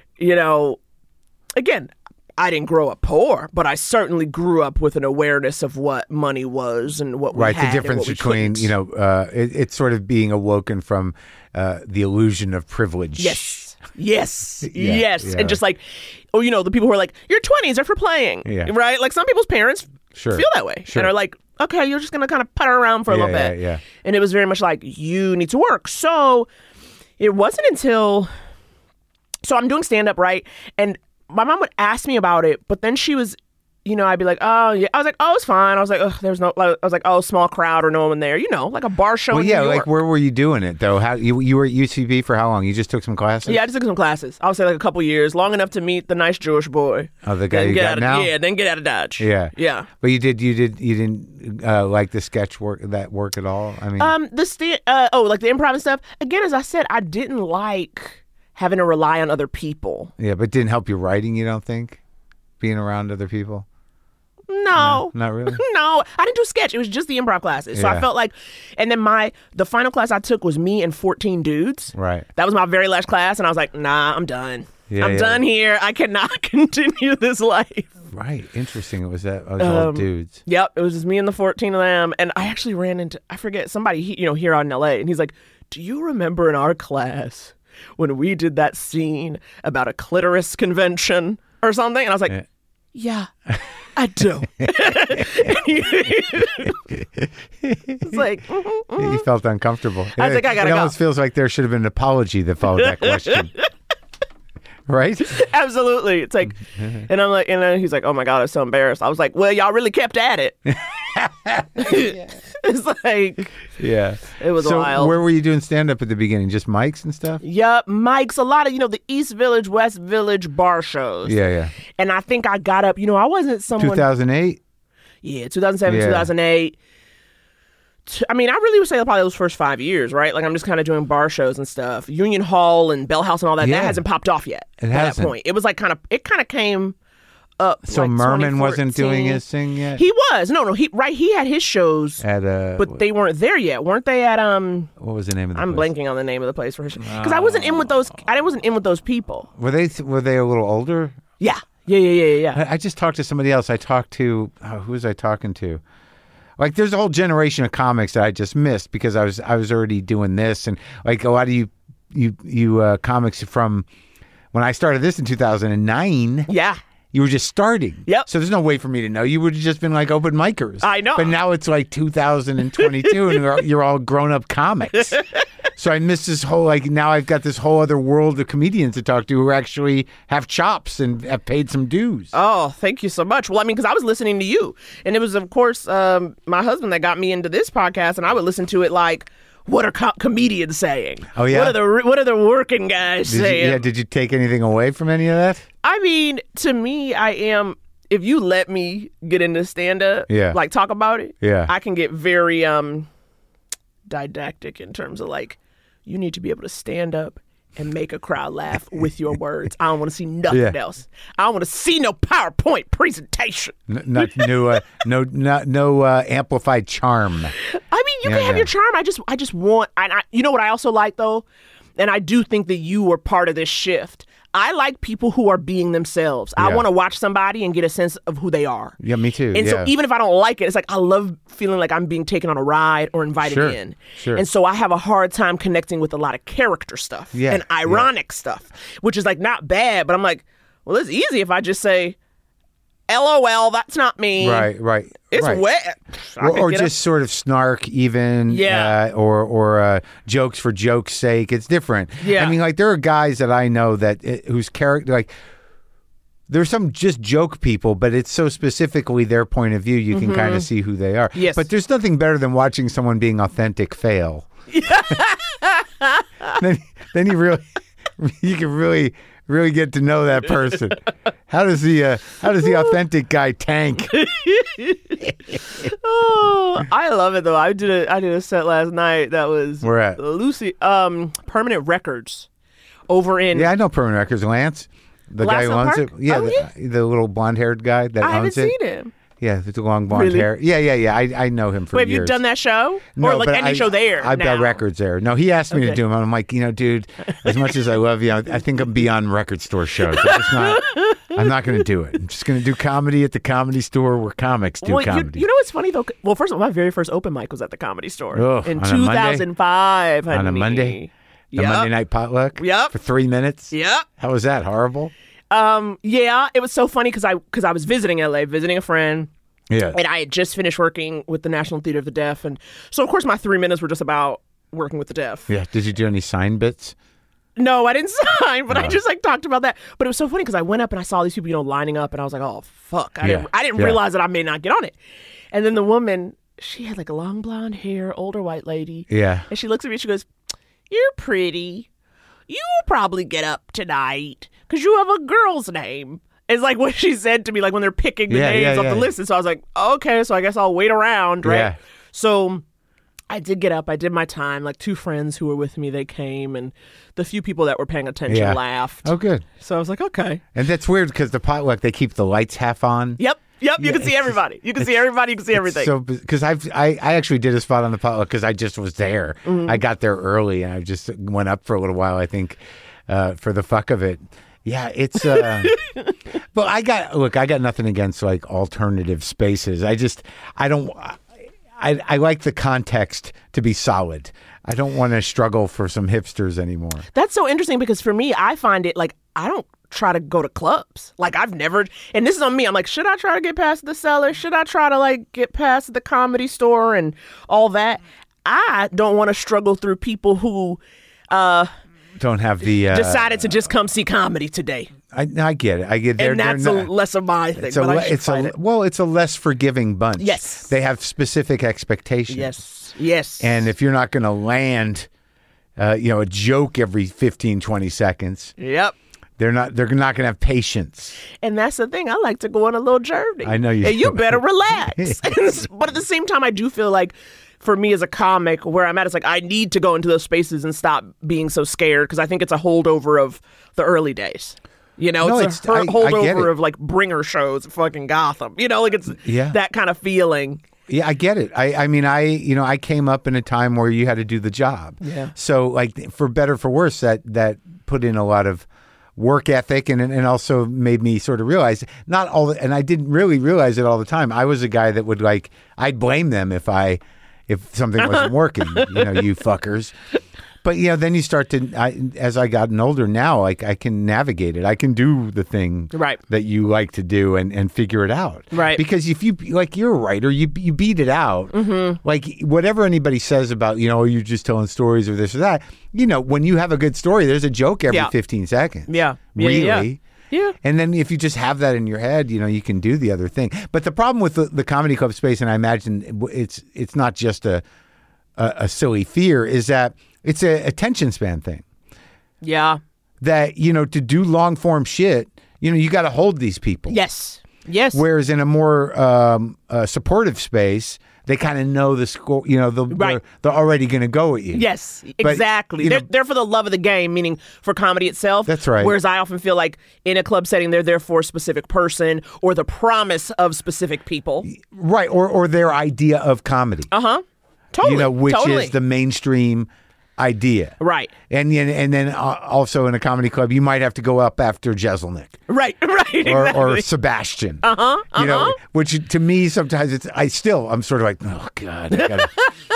again, I didn't grow up poor, but I certainly grew up with an awareness of what money was and what we had. Right, the difference between, it's sort of being awoken from the illusion of privilege. Yes. Yeah. And just the people who are like, your 20s are for playing. Yeah. Right? Some people's parents feel that way. Sure. And are like, okay, you're just going to kind of putter around for a little bit. Yeah. And it was very much like, you need to work. So it wasn't until, I'm doing stand-up, right? And my mom would ask me about it, but then she was, I'd be like, oh, yeah. I was like, oh, it's fine. I was like, I was like, oh, small crowd or no one there, like a bar show in New York. Where were you doing it, though? How you were at UCB for how long? You just took some classes? Yeah, I just took some classes. I would say a couple years, long enough to meet the nice Jewish boy. Oh, the guy you got now? Yeah, then get out of Dodge. Yeah. But you didn't like the sketch work at all? I mean, like the improv and stuff. Again, as I said, I didn't like having to rely on other people. Yeah, but it didn't help your writing, you don't think? Being around other people? No. Not really? No, I didn't do sketch. It was just the improv classes. So I felt like, and then the final class I took was me and 14 dudes. Right. That was my very last class, and I was like, nah, I'm done. I'm done here. I cannot continue this life. Right. Interesting. It was all dudes. Yep. It was just me and the 14 of them. And I actually ran into, I forget, somebody here out in LA, and he's like, do you remember in our class when we did that scene about a clitoris convention or something? And I was like, yeah, I do. It's like, He felt uncomfortable. I was like, I gotta It go. almost feels like there should have been an apology that followed that question. Right? Absolutely. It's like, and I'm like, and then he's like, oh my God, I'm so embarrassed. I was like, well, y'all really kept at it. It's like, Yeah. it was So wild. where were you doing stand-up at the beginning? Just mics and stuff? Yup, Mike's, a lot of, the East Village, West Village bar shows. Yeah. And I think I got up, I wasn't someone. 2008? Yeah, 2007, Yeah. 2008. I mean, I really would say probably those first 5 years, right? Like, I'm just kind of doing bar shows and stuff. Union Hall and Bell House and all that. Yeah. That hasn't popped off yet. It at hasn't. that point. It was like it kind of came up. So like Merman wasn't 2014. doing his thing yet? He was. No. He had his shows, At but they weren't there yet, weren't they? At what was the name of the I'm place? blanking on the name of the place for his show because I wasn't in with those. I wasn't in with those people. Were they a little older? Yeah. I just talked to somebody else. I talked to who was I talking to? Like, there's a whole generation of comics that I just missed because I was already doing this, and like a lot of you comics from when I started this in 2009. Yeah. You were just starting. Yep. So there's no way for me to know. You would have just been like open micers. I know. But now it's like 2022 and you're all grown up comics. So I missed this whole, now I've got this whole other world of comedians to talk to who actually have chops and have paid some dues. Oh, thank you so much. Well, I mean, because I was listening to you, and it was, of course, my husband that got me into this podcast, and I would listen to it like, what are comedians saying? Oh, yeah? What are the working guys saying? Did you take anything away from any of that? I mean, to me, if you let me get into stand-up, like talk about it, I can get very didactic in terms of you need to be able to stand up and make a crowd laugh with your words. I don't want to see nothing else. I don't want to see no PowerPoint presentation. No amplified charm. I mean, you can have your charm. I just want, and you know what I also like though, and I do think that you were part of this shift. I like people who are being themselves. I want to watch somebody and get a sense of who they are. Yeah, me too. And so even if I don't like it, it's like I love feeling like I'm being taken on a ride or invited in. Sure. And so I have a hard time connecting with a lot of character stuff and ironic stuff, which is not bad, but I'm like, well, it's easy if I just say, LOL, that's not me. Right. It's wet. Or just sort of snark even. Or jokes for joke's sake. It's different. Yeah. I mean, there are guys that I know that whose character, there's some just joke people, but it's so specifically their point of view, you can kind of see who they are. Yes. But there's nothing better than watching someone being authentic fail. then you can really get to know that person. How does the authentic guy tank? Oh, I love it though. I did a set last night that was Where at? Lucy Permanent Records over in Yeah, I know Permanent Records. Lance, the guy who owns it. Yeah, the little blonde-haired guy that I haven't owns it. seen him. Yeah, with the long blonde Really? hair. Yeah. I know him for Wait, have years. you done that show? No, or but any show there? I've got now? records there. No, he asked me to do them. I'm like, dude, as much as I love you, I think I'm beyond record store shows. I'm not going to do it. I'm just going to do comedy at the Comedy Store where comics do comedy. You know what's funny though? Well, first of all, my very first open mic was at the Comedy Store in on a Monday? 2005. On a Monday? The Monday night potluck? Yep. For 3 minutes? Yep. How was that? Horrible? Yeah, it was so funny because I was visiting LA, visiting a friend. Yeah. And I had just finished working with the National Theater of the Deaf. And so, of course, my 3 minutes were just about working with the deaf. Yeah. Did you do any sign bits? No, I didn't sign, but I just talked about that. But it was so funny because I went up and I saw these people, lining up. And I was like, oh, fuck. I didn't realize that I may not get on it. And then the woman, she had a long blonde hair, older white lady. Yeah. And she looks at me and she goes, you're pretty. You will probably get up tonight because you have a girl's name. It's like what she said to me, when they're picking the names off the list. And so I was like, okay, so I guess I'll wait around, right? Yeah. So I did get up. I did my time. 2 friends who were with me, they came. And the few people that were paying attention laughed. Oh, good. So I was like, okay. And that's weird because the potluck, they keep the lights half on. Yep. You can see everybody. You can see everybody. You can see everything. So, because I actually did a spot on the potluck because I just was there. I got there early and I just went up for a little while, I think, for the fuck of it. Yeah, it's but I got nothing against alternative spaces. I I like the context to be solid. I don't want to struggle for some hipsters anymore. That's so interesting because for me, I find it like I don't try to go to clubs. Like I've never, and this is on me. I'm like, should I try to get past the Cellar? Should I try to like get past the Comedy Store and all that? I don't want to struggle through people who don't have the decided to just come see comedy today. I get it. I get it. And that's less of my thing. It's a less forgiving bunch. Yes. They have specific expectations. Yes. And if you're not going to land, a joke every 15, 20 seconds. Yep. They're not going to have patience. And that's the thing. I like to go on a little journey. I know you do. And you better relax. But at the same time, I do feel like for me as a comic, where I'm at, it's like I need to go into those spaces and stop being so scared because I think it's a holdover of the early days. It's a holdover of like bringer shows at fucking Gotham. Like it's that kind of feeling. Yeah, I get it. I came up in a time where you had to do the job. Yeah. So like for better for worse, that put in a lot of work ethic and also made me sort of realize and I didn't really realize it all the time. I was a guy that would I'd blame them if something wasn't working, you fuckers. But then you start to, as I gotten older now, I can navigate it. I can do the thing that you like to do and figure it out. Right. Because if you, you're a writer, you beat it out. Mm-hmm. Like whatever anybody says about, you're just telling stories or this or that, when you have a good story, there's a joke every 15 seconds. Yeah. Really. Yeah. And then if you just have that in your head, you can do the other thing. But the problem with the comedy club space, and I imagine it's not just a silly fear, is that it's a attention span thing. Yeah. That, to do long form shit, you got to hold these people. Yes. Whereas in a more supportive space, they kind of know the score, they're already going to go at you. Yes, exactly. But, they're for the love of the game, meaning for comedy itself. That's right. Whereas I often feel like in a club setting, they're there for a specific person or the promise of specific people. Right. Or their idea of comedy. Uh-huh. Totally. Which is the mainstream idea. Right. And then also in a comedy club, you might have to go up after Jeselnik. Right. Or Sebastian. Which to me sometimes I'm sort of like, oh God, I gotta.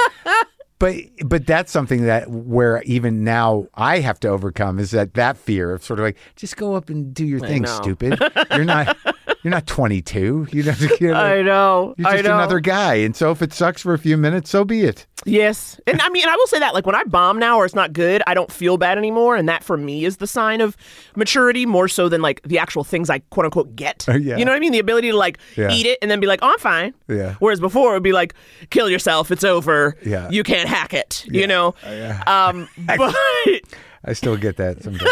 But that's something where even now I have to overcome is that fear of sort of like, just go up and do your thing, stupid. You're not 22. I know. You're just another guy. And so if it sucks for a few minutes, so be it. Yes. And I mean, I will say that, like when I bomb now or it's not good, I don't feel bad anymore. And that for me is the sign of maturity more so than like the actual things I quote unquote get. Yeah. You know what I mean? The ability to eat it and then be like, oh, I'm fine. Yeah. Whereas before it would be like, kill yourself. It's over. Yeah. You can't hack it. Yeah. But I still get that sometimes.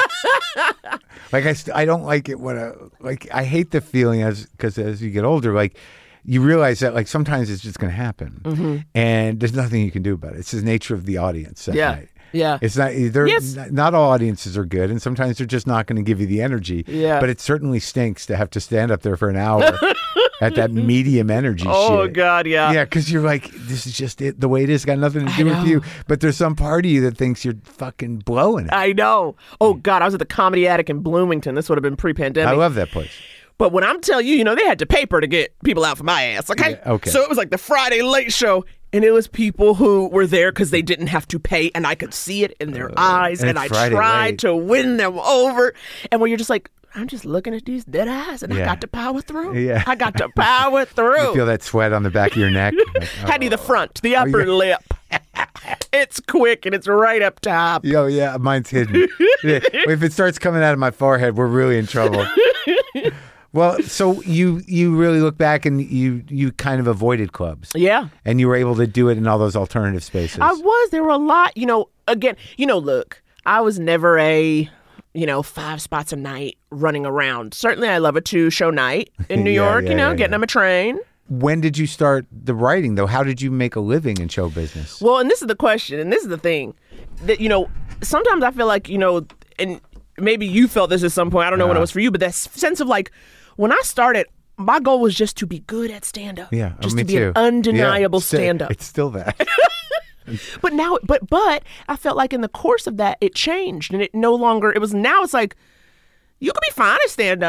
I don't like it when I hate the feeling because as you get older, you realize that sometimes it's just going to happen, mm-hmm. and there's nothing you can do about it. It's the nature of the audience. Night. Yeah. It's not. Not all audiences are good, and sometimes they're just not going to give you the energy. Yeah. But it certainly stinks to have to stand up there for an hour at that medium energy. Oh shit. God, yeah. Yeah, because you're like, this is just it. The way it is got nothing to do with you. But there's some part of you that thinks you're fucking blowing it. I know. Oh God, I was at the Comedy Attic in Bloomington. This would have been pre-pandemic. I love that place. But when I'm telling you, they had to paper to get people out for my ass. Okay. Yeah, okay. So it was like the Friday late show. And it was people who were there because they didn't have to pay, and I could see it in their eyes, and I tried to win them over. And when you're just like, I'm just looking at these dead eyes, and I got to power through. Yeah. I got to power through. You feel that sweat on the back of your neck? Had the front, the upper lip. It's quick, and it's right up top. Yo, yeah, mine's hidden. If it starts coming out of my forehead, we're really in trouble. Well, so you really look back and you kind of avoided clubs. Yeah. And you were able to do it in all those alternative spaces. I was. There were a lot, again, look, I was never a, 5 spots a night running around. Certainly I love a 2-show night in New York, getting on a train. When did you start the writing, though? How did you make a living in show business? Well, and this is the question, and this is the thing, that, sometimes I feel like, and maybe you felt this at some point, I don't know when it was for you, but that sense of when I started, my goal was just to be good at stand-up. Yeah, just me to be too. an undeniable stand-up. It's still that. But now, but I felt like in the course of that, it changed, and it was like, you could be fine at stand-up,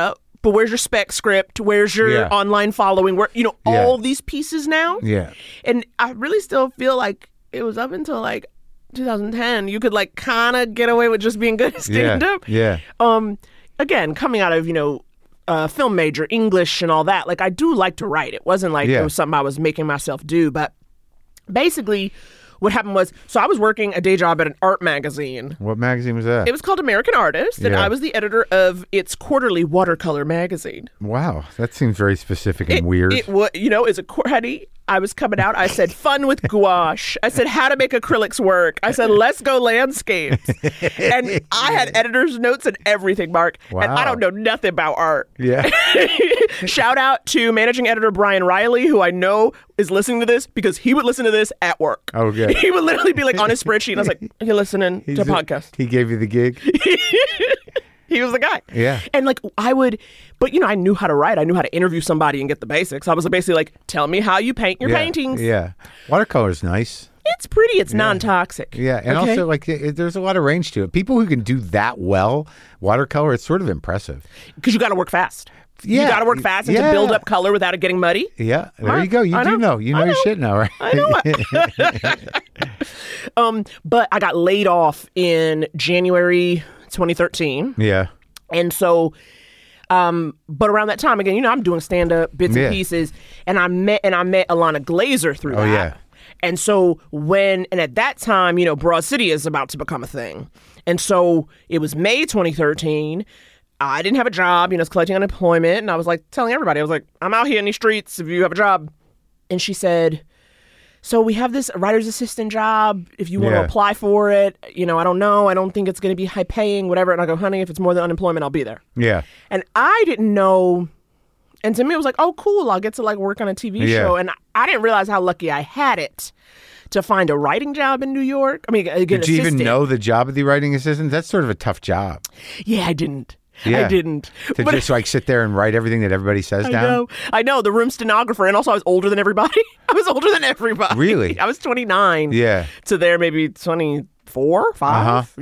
but where's your spec script? Where's your online following? Where, all these pieces now. Yeah. And I really still feel like it was up until like 2010, you could like kind of get away with just being good at stand-up. Yeah. Again, coming out of, film major, English and all that, like I do like to write. It wasn't like it was something I was making myself do. But basically what happened was, so I was working a day job at an art magazine. What magazine was that? It was called American Artist, and I was the editor of its quarterly watercolor magazine. Wow, that seems very specific and weird. It was, as a honey, I was coming out. I said, fun with gouache. I said, how to make acrylics work. I said, let's go landscapes. And I had editor's notes and everything, Mark. Wow. And I don't know nothing about art. Yeah. Shout out to managing editor Brian Riley, who I know is listening to this because he would listen to this at work. Okay. He would literally be like on his spreadsheet. And I was like, are you listening to a podcast? He gave you the gig? He was the guy. Yeah. And like but I knew how to write. I knew how to interview somebody and get the basics. I was basically like, tell me how you paint your paintings. Yeah. Watercolor's nice. It's pretty. It's non-toxic. Yeah. And also like there's a lot of range to it. People who can do that well, watercolor, it's sort of impressive. Because you got to work fast. Yeah. You got to work fast and to build up color without it getting muddy. Yeah. There you go. You know. You know your shit now, right? I know. But I got laid off in January 2013. Yeah. And so, but around that time, again, I'm doing stand-up bits and pieces, and I met Ilana Glazer through that. Yeah. And so and at that time, Broad City is about to become a thing. And so it was May 2013. I didn't have a job, I was collecting unemployment, and I was like telling everybody, I was like, I'm out here in these streets if you have a job. And she said, so we have this writer's assistant job. If you want to apply for it, I don't know. I don't think it's going to be high paying, whatever. And I go, honey, if it's more than unemployment, I'll be there. Yeah. And I didn't know. And to me, it was like, oh, cool. I'll get to like work on a TV show. And I didn't realize how lucky I had it to find a writing job in New York. I mean, again, did you even know the job of the writing assistant? That's sort of a tough job. Yeah, I didn't. Yeah. I didn't. To just like sit there and write everything that everybody says down? I know. The room stenographer. And also I was older than everybody. I was older than everybody. Really? I was 29. Yeah. To there maybe 24, 5,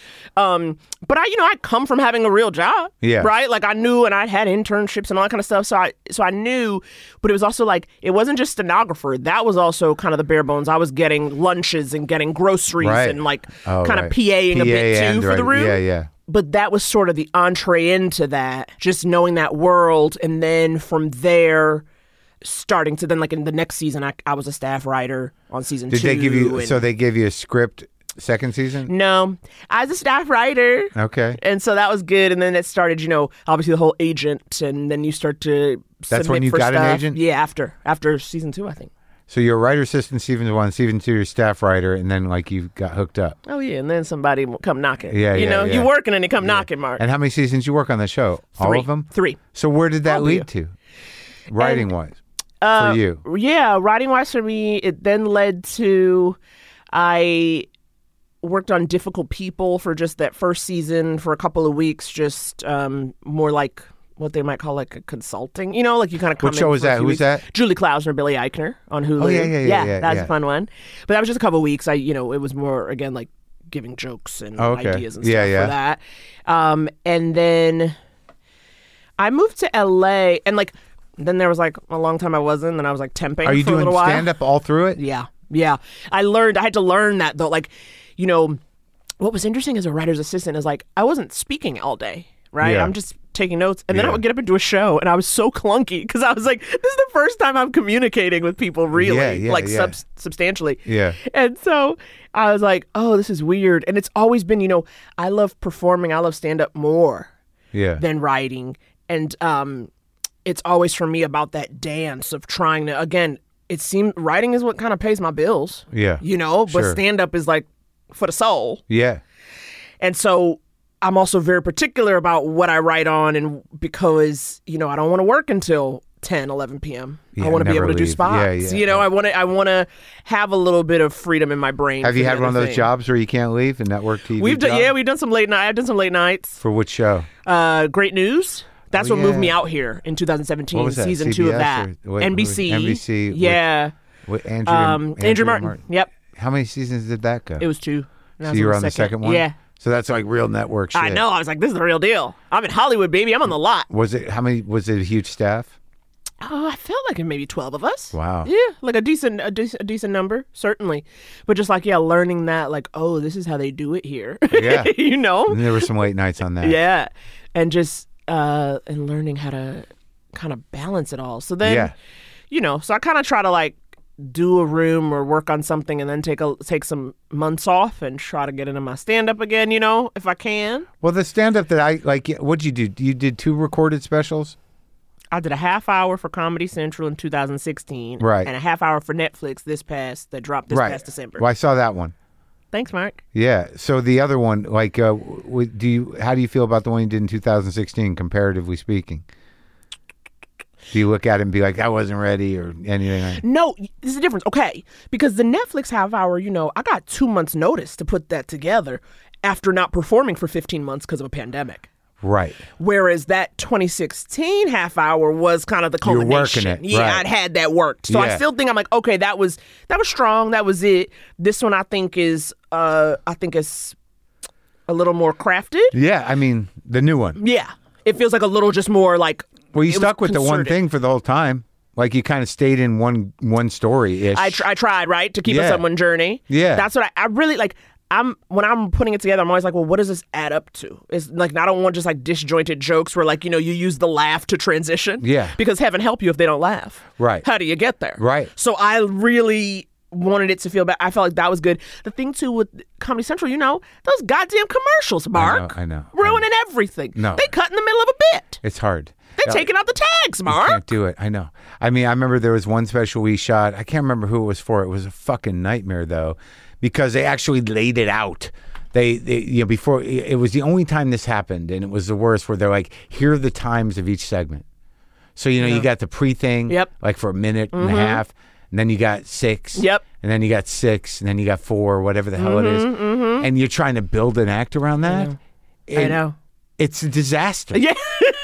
But I come from having a real job. Yeah. Right? Like I knew, and I had internships and all that kind of stuff. So I knew, but it was also like, it wasn't just stenographer. That was also kind of the bare bones. I was getting lunches and getting groceries and like of PAing a bit too for the room. Yeah, yeah. But that was sort of the entree into that, just knowing that world. And then from there, starting to then, like in the next season, I was a staff writer on season 2. Did they give you, so they gave you a script second season? No, I was a staff writer. Okay. And so that was good. And then it started, obviously the whole agent. And then you start to That's when you got stuff. an agent? Yeah, after season 2, I think. So you're a writer assistant season 1, season 2, you're staff writer, and then like you got hooked up. Oh yeah, and then somebody will come knocking. Yeah, you working and they come knocking, Mark. And how many seasons you work on the show? 3. All of them? 3. So where did that lead to, writing wise, for you? Yeah, writing wise for me, it then led to I worked on Difficult People for just that first season for a couple of weeks, just more like what they might call like a consulting, like you kind of come What show was that? Who was that? Julie Klausner, Billy Eichner on Hulu. Oh, yeah. That's a fun one. But that was just a couple of weeks. It was more, again, like giving jokes and ideas and stuff for that. And then I moved to LA and like, then there was like a long time I wasn't, and I was like temping Are you for a little while. doing stand-up all through it? Yeah. I had to learn that though. Like, what was interesting as a writer's assistant is like, I wasn't speaking all day, right? Yeah. I'm just taking notes, and then I would get up and do a show, and I was so clunky because I was like, this is the first time I'm communicating with people really, substantially. Yeah. And so I was like, oh, this is weird. And it's always been, I love performing, I love stand-up more than writing. And it's always for me about that dance of trying to, again, it seems writing is what kind of pays my bills. Yeah. But stand-up is like for the soul. Yeah. And so I'm also very particular about what I write on, and because, I don't want to work until 10, 11 p.m. I want to be able to do spots. I want to have a little bit of freedom in my brain. Have you had one of those jobs where you can't leave, a network TV we've done some late night. I've done some late nights. For which show? Great News. That's what moved me out here in 2017. What was that? Season CBS 2 of that. NBC. NBC. Yeah. With Andrew Martin. Yep. How many seasons did that go? It was 2. So you were on the second one? Yeah. So that's like real network shit. I know. I was like, this is the real deal. I'm in Hollywood, baby. I'm on the lot. Was it a huge staff? Oh, I felt like it maybe 12 of us. Wow. Yeah, like a decent number, certainly. But just like, learning that, like, oh, this is how they do it here. Yeah. You know? And there were some late nights on that. Yeah. And just, and learning how to kind of balance it all. So then, so I kind of try to like do a room or work on something and then take some months off and try to get into my stand-up again, if I can. Well, the stand-up that I like, what'd you do? You did 2 recorded specials? I did a half hour for Comedy Central in 2016, right, and a half hour for Netflix that dropped this past December. Well, I saw that one. Thanks, Mark. Yeah. So the other one, like, how do you feel about the one you did in 2016, comparatively speaking? Do you look at it and be like, I wasn't ready or anything like that? No, there's a difference. Okay, because the Netflix half hour, I got 2 months notice to put that together after not performing for 15 months because of a pandemic. Right. Whereas that 2016 half hour was kind of the culmination. You're working it. Yeah, right. I'd had that worked. So I still think I'm like, okay, that was strong. That was it. This one I think is a little more crafted. Yeah, I mean, the new one. Yeah. It feels like a little just more like. Well, you stuck with the one thing for the whole time. Like you kind of stayed in one story-ish. I tried, right, to keep us on one journey. Yeah. That's what I really like. When I'm putting it together, I'm always like, well, what does this add up to? It's like, I don't want just like disjointed jokes where like, you use the laugh to transition. Yeah. Because heaven help you if they don't laugh. Right. How do you get there? Right. So I really wanted it to feel bad. I felt like that was good. The thing too with Comedy Central, those goddamn commercials, Mark. I know. Ruining everything. No. They cut in the middle of a bit. It's hard. They're taking out the tags, Mark. You can't do it. I know. I mean, I remember there was one special we shot. I can't remember who it was for. It was a fucking nightmare though, because they actually laid it out. They before it was the only time this happened, and it was the worst. Where they're like, here are the times of each segment. So you got the pre-thing, like for a minute and a half, and then you got 6, and then you got 6, and then you got 4, whatever the hell it is, and you're trying to build an act around that. I know. It's a disaster. Yeah.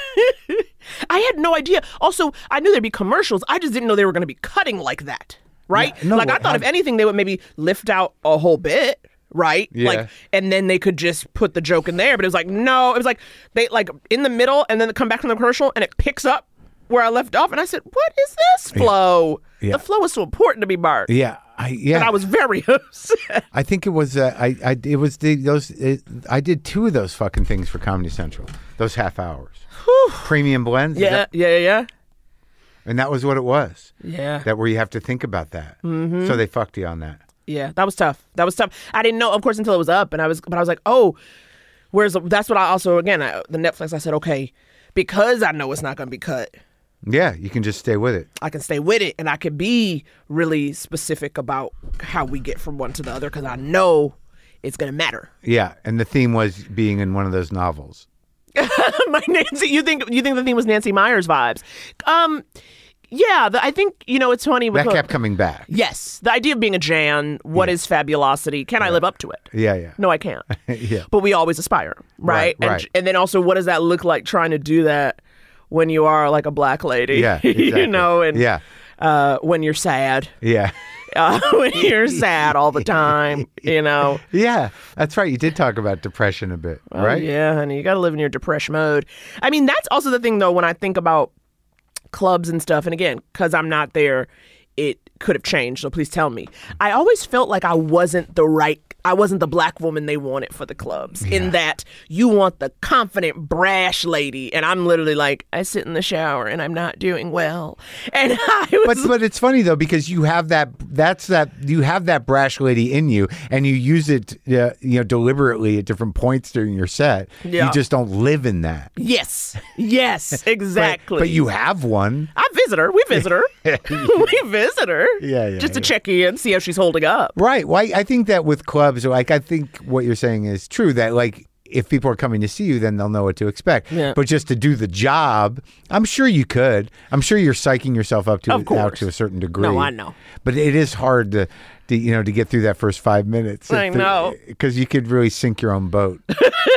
I had no idea. Also, I knew there'd be commercials. I just didn't know they were going to be cutting like that, right? Yeah, no, I thought if anything, they would maybe lift out a whole bit. Right? Yeah. Like, and then they could just put the joke in there. But it was like, no, it was like they like in the middle and then they come back from the commercial and it picks up where I left off. And I said, what is this flow? Yeah. The flow is so important to me, Bart. Yeah. And I was very upset. I think it was, I did 2 of those fucking things for Comedy Central. Those half hours. Premium blends. Yeah. And that was what it was. Yeah. That where you have to think about that. Mm-hmm. So they fucked you on that. Yeah, that was tough. I didn't know, of course, until it was up, but I was like, oh, that's what I also, again, the Netflix, I said, okay, because I know it's not going to be cut. Yeah, you can just stay with it. I can stay with it, and I could be really specific about how we get from one to the other, because I know it's going to matter. Yeah, and the theme was being in one of those novels. My Nancy, you think the theme was Nancy Meyers vibes? Yeah, I think, it's funny. That kept coming back. Yes. The idea of being a Jan, what is fabulosity? Can I live up to it? Yeah. No, I can't. Yeah. But we always aspire, right? And then also, what does that look like trying to do that when you are like a black lady? Yeah, exactly. When you're sad. Yeah. When you're sad all the time, Yeah, that's right. You did talk about depression a bit, right? Yeah, honey. You got to live in your depression mode. I mean, that's also the thing, though, when I think about clubs and stuff, and again, because I'm not there, it could have changed, so please tell me. I always felt like I wasn't the black woman they wanted for the clubs, in that you want the confident, brash lady, and I'm literally like, I sit in the shower and I'm not doing well. And But it's funny though, because you have you have that brash lady in you, and you use it deliberately at different points during your set. Yeah. You just don't live in that. Yes, exactly. But you have one. I visit her. We visit her. We visit her. Yeah. Just to check in, see how she's holding up. Right. Well, I think that with clubs, like, I think what you're saying is true, that like if people are coming to see you, then they'll know what to expect. Yeah. But just to do the job, I'm sure you could. I'm sure you're psyching yourself up to a certain degree. No, I know. But it is hard to get through that first 5 minutes. I know. Because you could really sink your own boat.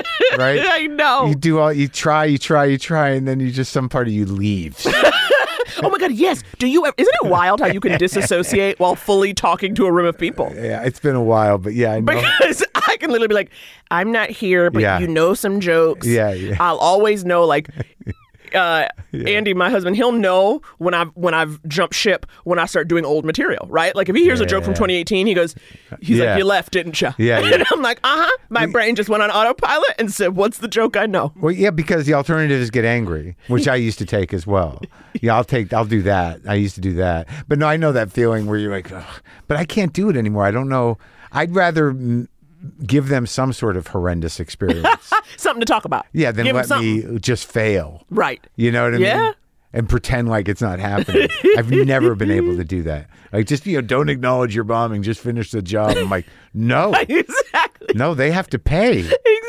Right? I know. You try, and then some part of you leaves. Oh my God, yes. Isn't it wild how you can disassociate while fully talking to a room of people? Yeah, it's been a while, but yeah, I know. Because I can literally be like, I'm not here, but you know some jokes. Yeah. I'll always know, like, Andy, my husband, he'll know when I've jumped ship when I start doing old material, right? Like if he hears a joke from 2018, he's like, you left, didn't you? Yeah. And I'm like, my brain just went on autopilot and said, what's the joke I know? Well, yeah, because the alternative is get angry, which I used to take as well. Yeah, I'll do that. I used to do that. But no, I know that feeling where you're like, ugh, but I can't do it anymore. I don't know. I'd rather give them some sort of horrendous experience. Something to talk about. Yeah, then let me just fail. Right. You know what I mean? And pretend like it's not happening. I've never been able to do that. Like, just, don't acknowledge your bombing. Just finish the job. I'm like, no. Exactly. No, they have to pay.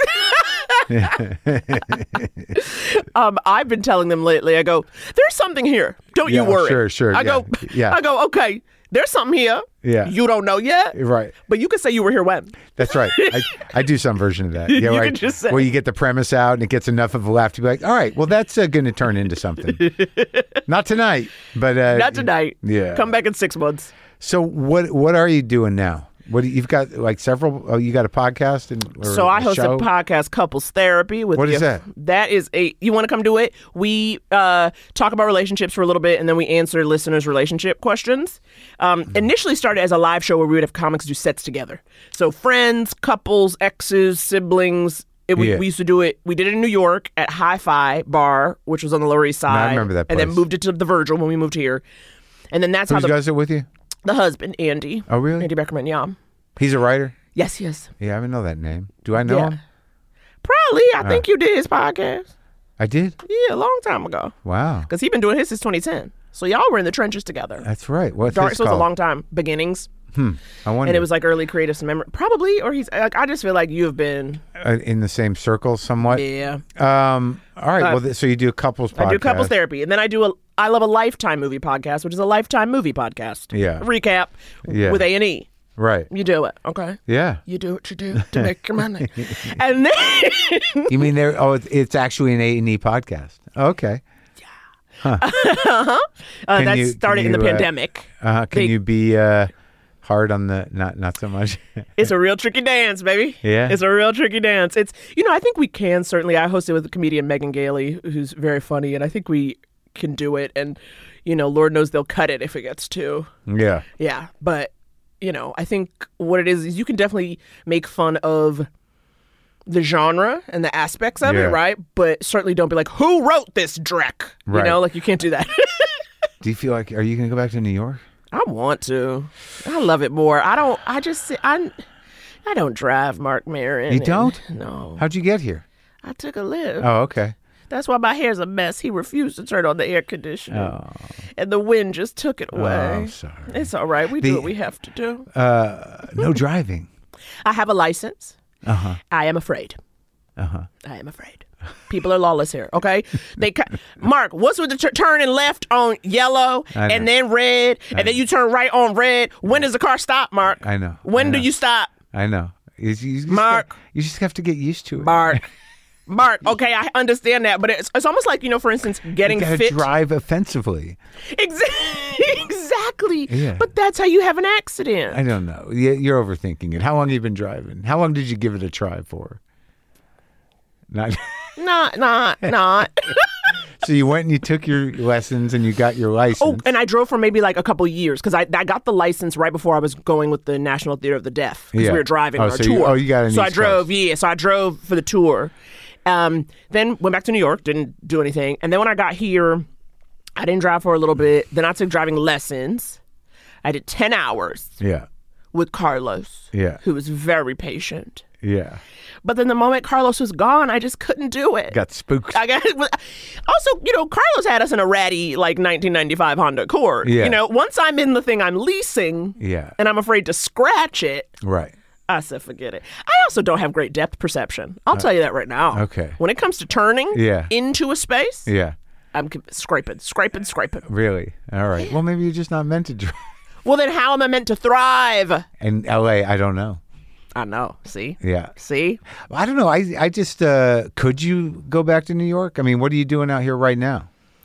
I've been telling them lately, I go, there's something here. Don't you worry. Sure. I go, okay, there's something here. Yeah. You don't know yet. Right. But you can say you were here when. That's right. I do some version of that. Yeah, you right. can just say. Well, you get the premise out and it gets enough of a laugh to be like, all right, well, that's going to turn into something. Not tonight, but... Not tonight. Yeah. Come back in 6 months. So what are you doing now? You've got like several. Oh, you got a podcast So I host a podcast, Couples Therapy. What is that? That is you want to come do it? We talk about relationships for a little bit, and then we answer listeners' relationship questions. Initially started as a live show where we would have comics do sets together. So friends, couples, exes, siblings. We used to do it. We did it in New York at Hi-Fi Bar, which was on the Lower East Side. I remember that place. And then moved it to the Virgil when we moved here. And then that's how the guys are with you. The husband, Andy. Oh, really? Andy Beckerman, yeah. He's a writer? Yes, he is. Yeah, I didn't know that name. Do I know him? Probably. I think you did his podcast. I did? Yeah, a long time ago. Wow. Because he's been doing his since 2010. So y'all were in the trenches together. That's right. What's Dark his Souls called? a long time. Beginnings. I wonder. And it was like early creative memory. Probably, or he's. I just feel like you have been in the same circle somewhat. Yeah. All right. So you do a couples podcast. I do couples therapy, and then I do I Love a Lifetime movie podcast, which is a Lifetime movie podcast. Yeah. Recap. Yeah. With A&E. Right. You do it, okay? Yeah. You do what you do to make your money, and then you mean there? Oh, it's actually an A&E podcast. Okay. Huh. That started in the pandemic. Can you be hard on the not so much? It's a real tricky dance, baby. Yeah, it's a real tricky dance. It's I think we can certainly. I hosted with comedian Megan Gailey, who's very funny, and I think we can do it. And Lord knows they'll cut it if it gets too. Yeah, but I think what it is you can definitely make fun of the genre and the aspects of it, right? But certainly don't be like, who wrote this dreck? Right. Like you can't do that. Do you feel like, are you going to go back to New York? I want to. I love it more. I don't drive, Mark Maron. You don't? No. How'd you get here? I took a lift. Oh, okay. That's why my hair's a mess. He refused to turn on the air conditioning. Oh. And the wind just took it away. Oh, sorry. It's all right. We do what we have to do. No driving. I have a license. Uh-huh. I am afraid. Uh-huh. I am afraid. People are lawless here, okay? Mark, what's with the turning left on yellow and then red, and then you turn right on red? When does the car stop, Mark? I know. When do you stop? I know. Mark. You just have to get used to it. Mark, okay, I understand that, but it's almost like, for instance, getting you fit. Drive offensively. Exactly. Yeah. But that's how you have an accident. I don't know. You're overthinking it. How long have you been driving? How long did you give it a try for? Not. So you went and you took your lessons and you got your license. Oh, and I drove for maybe like a couple years because I got the license right before I was going with the National Theater of the Deaf because we were driving on our tour. You got an So I drove, so I drove for the tour. Then went back to New York, didn't do anything. And then when I got here, I didn't drive for a little bit. Then I took driving lessons. I did 10 hours. Yeah. With Carlos. Yeah. Who was very patient. Yeah. But then the moment Carlos was gone, I just couldn't do it. Got spooked. Also, Carlos had us in a ratty, 1995 Honda Accord. Yeah. Once I'm in the thing I'm leasing and I'm afraid to scratch it. Right. I said, forget it. I also don't have great depth perception. I'll tell you that right now. Okay. When it comes to turning into a space, I'm scraping. Really? All right. Well, maybe you're just not meant to drive. Well, then how am I meant to thrive? In L.A., I don't know. I know. See? Yeah. See? I don't know. I just, could you go back to New York? I mean, what are you doing out here right now?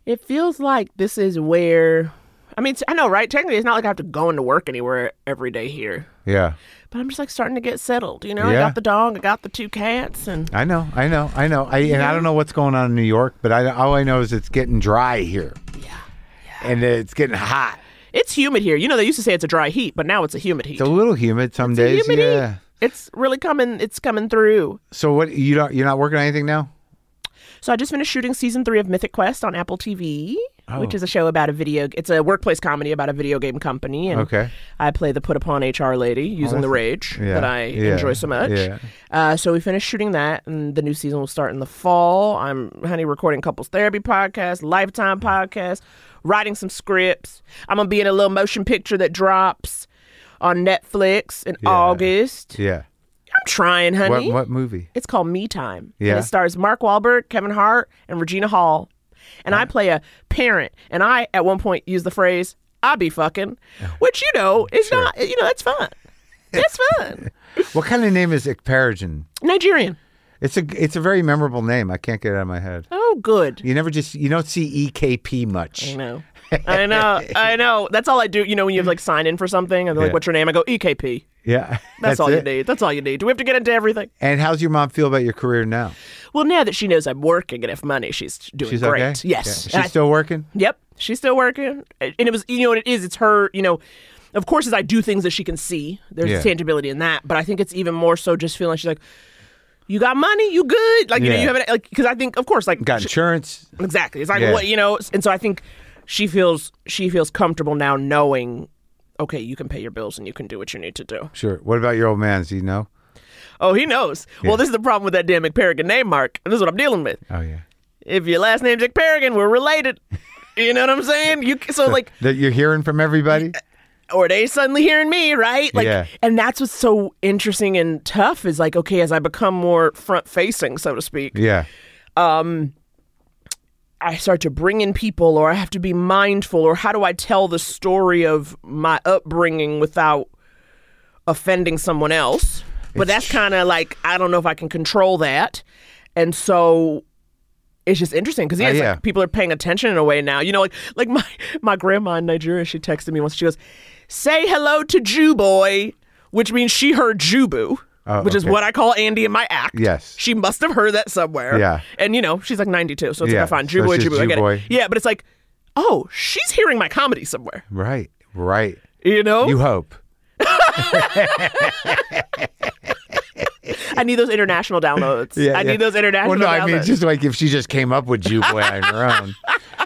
It feels like this is where, I mean, I know, right? Technically, it's not like I have to go into work anywhere every day here. Yeah. But I'm just like starting to get settled, you know? Yeah. I got the dog, I got the 2 cats, and I know. And I don't know what's going on in New York, but all I know is it's getting dry here. yeah. And it's getting hot. It's humid here. You know, they used to say it's a dry heat, but now it's a humid heat. It's a little humid some It's a days. humid Yeah. heat. It's really coming. It's coming through. So what? You're not working on anything now? So I just finished shooting season 3 of Mythic Quest on Apple TV, Oh. which is a show about it's a workplace comedy about a video game company. And Okay. I play the put upon HR lady using the rage Yeah. that I enjoy so much. Yeah. So we finished shooting that, and the new season will start in the fall. I'm recording couples therapy podcast, Lifetime podcast, writing some scripts. I'm gonna be in a little motion picture that drops on Netflix in August. Yeah. I'm trying, honey. What movie? It's called Me Time. Yeah. And it stars Mark Wahlberg, Kevin Hart, and Regina Hall. And I play a parent. And I, at one point, use the phrase, I be fucking, which, is not, that's fun. It's fun. What kind of name is Ekperigen? Nigerian. It's a very memorable name. I can't get it out of my head. Oh, good. You don't see EKP much. I know. I know. That's all I do. You know, when you like sign in for something and they're like, what's your name? I go, EKP. Yeah. That's all it. you need. That's all you need. Do we have to get into everything? And how's your mom feel about your career now? Well, now that she knows I'm working and have money, she's doing She's great. okay? Yes. Yeah. She's still working? Yep. She's still working. And it was, what it is? It's her, of course, as I do things that she can see, there's tangibility in that. But I think it's even more so just feeling like she's like, you got money, you good. Like, you have it, like, because I think, of course, like. Got insurance. Exactly. It's like, what, and so I think she feels comfortable now knowing, okay, you can pay your bills and you can do what you need to do. Sure. What about your old man? Does he know? Oh, he knows. Yeah. Well, this is the problem with that damn McParagon name, Mark. And this is what I'm dealing with. Oh, yeah. If your last name's McParagon, we're related. You know what I'm saying? So like that you're hearing from everybody? Or they suddenly hearing me, right? Like, and that's what's so interesting and tough is like, okay, as I become more front facing, so to speak. Yeah. I start to bring in people, or I have to be mindful, or how do I tell the story of my upbringing without offending someone else? But that's kind of like, I don't know if I can control that. And so it's just interesting because like, people are paying attention in a way now. Like my grandma in Nigeria, she texted me once. She goes, "Say hello to Jew boy," which means she heard Jubu. Which is what I call Andy in my act. Yes. She must have heard that somewhere. Yeah. And, she's like 92, so it's like, fine. Jew so boy, Jew boy. I get boy. it. Yeah, but it's like, oh, she's hearing my comedy somewhere. Right. You hope. I need those international downloads. I need those international downloads. Well, no, I mean, it's just like if she just came up with Jew boy on her own.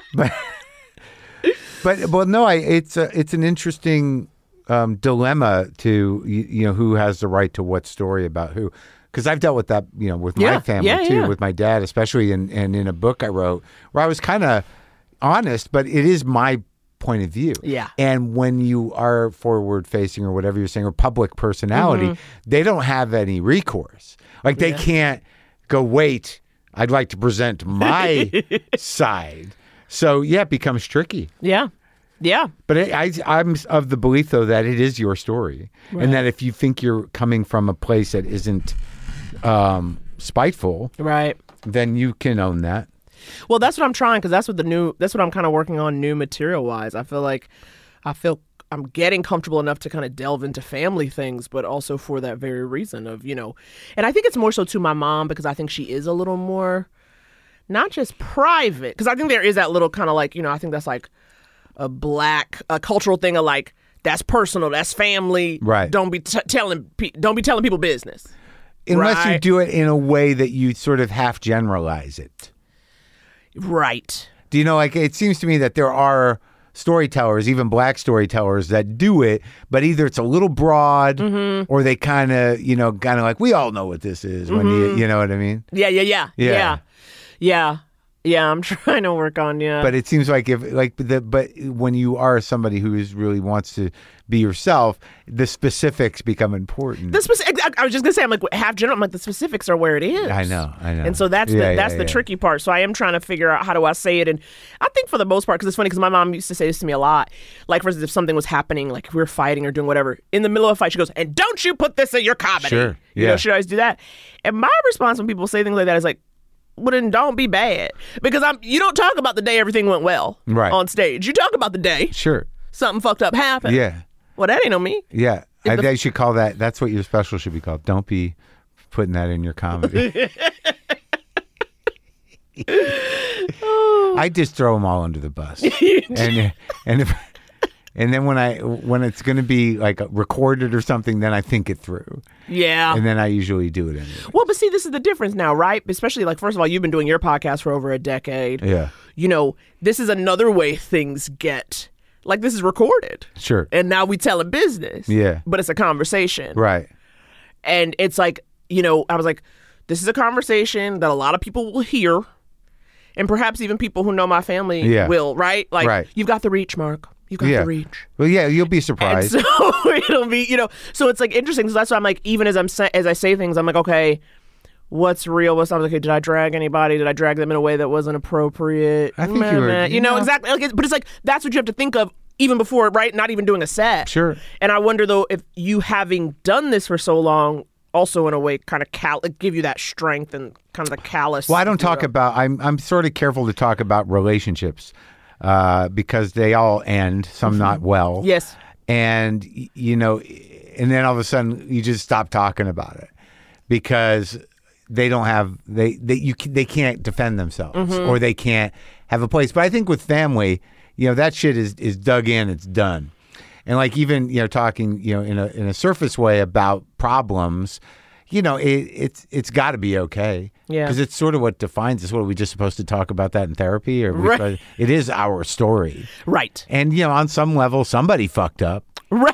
But well, no, it's an interesting dilemma to who has the right to what story about who, because I've dealt with that with my family too, with my dad especially, and in a book I wrote where I was kind of honest, but it is my point of view. Yeah. And when you are forward facing or whatever you're saying, or public personality, they don't have any recourse. Like they can't go, wait, I'd like to present my side. So it becomes tricky. Yeah. Yeah. But I'm of the belief, though, that it is your story. Right. And that if you think you're coming from a place that isn't spiteful, right, then you can own that. Well, that's what I'm trying, because that's what I'm kind of working on new material-wise. I feel I'm getting comfortable enough to kind of delve into family things, but also for that very reason of, and I think it's more so to my mom, because I think she is a little more, not just private, because I think there is that little kind of like, I think that's like a black cultural thing of like, that's personal, that's family. Right. Don't be telling people business. Unless you do it in a way that you sort of half generalize it. Right. Do you know, like, it seems to me that there are storytellers, even black storytellers, that do it, but either it's a little broad or they kind of like, we all know what this is when you know what I mean? Yeah, I'm trying to work on But it seems like but when you are somebody who really wants to be yourself, the specifics become important. I was just gonna say, I'm like half general. I'm like, the specifics are where it is. I know. And so that's the tricky part. So I am trying to figure out how do I say it. And I think for the most part, because it's funny, because my mom used to say this to me a lot. Like, for instance, if something was happening, like if we were fighting or doing whatever, in the middle of a fight, she goes, "And don't you put this in your comedy?" Sure. You know, she always do that. And my response when people say things like that is like, well, then don't be bad. Because you don't talk about the day everything went well on stage. You talk about the day. Sure. Something fucked up happened. Yeah. Well, that ain't on me. Yeah. They should call that. That's what your special should be called. Don't be putting that in your comedy. I just throw them all under the bus. And then when it's going to be like recorded or something, then I think it through. Yeah. And then I usually do it anyway. Well, but see, this is the difference now, right? Especially like, first of all, you've been doing your podcast for over a decade. Yeah. You know, this is another way things get, like, this is recorded. Sure. And now we tell a business. Yeah. But it's a conversation. Right. And it's like, you know, I was like, this is a conversation that a lot of people will hear. And perhaps even people who know my family will, right? Like, you've got the reach, Mark. You got the reach. Well, yeah, you'll be surprised. And so it'll be, you know, so it's like interesting. So that's why I'm like, even as I say things, I'm like, okay, what's real? What's not? Okay, did I drag anybody? Did I drag them in a way that wasn't appropriate? I think you were. You know, exactly. Like, but it's like, that's what you have to think of even before, right? Not even doing a set. Sure. And I wonder, though, if you having done this for so long, also in a way kind of give you that strength and kind of the callous. Well, I don't talk about, I'm sort of careful to talk about relationships. Because they all end, some not well. Yes. And, you know, and then all of a sudden you just stop talking about it because they don't have, they can't defend themselves or they can't have a place. But I think with family, you know, that shit is dug in, it's done. And like even, you know, talking, you know, in a surface way about problems, you know, it's got to be okay. Yeah. Because it's sort of what defines us. What, are we just supposed to talk about that in therapy? Or it is our story. Right. And, you know, on some level, somebody fucked up. Right.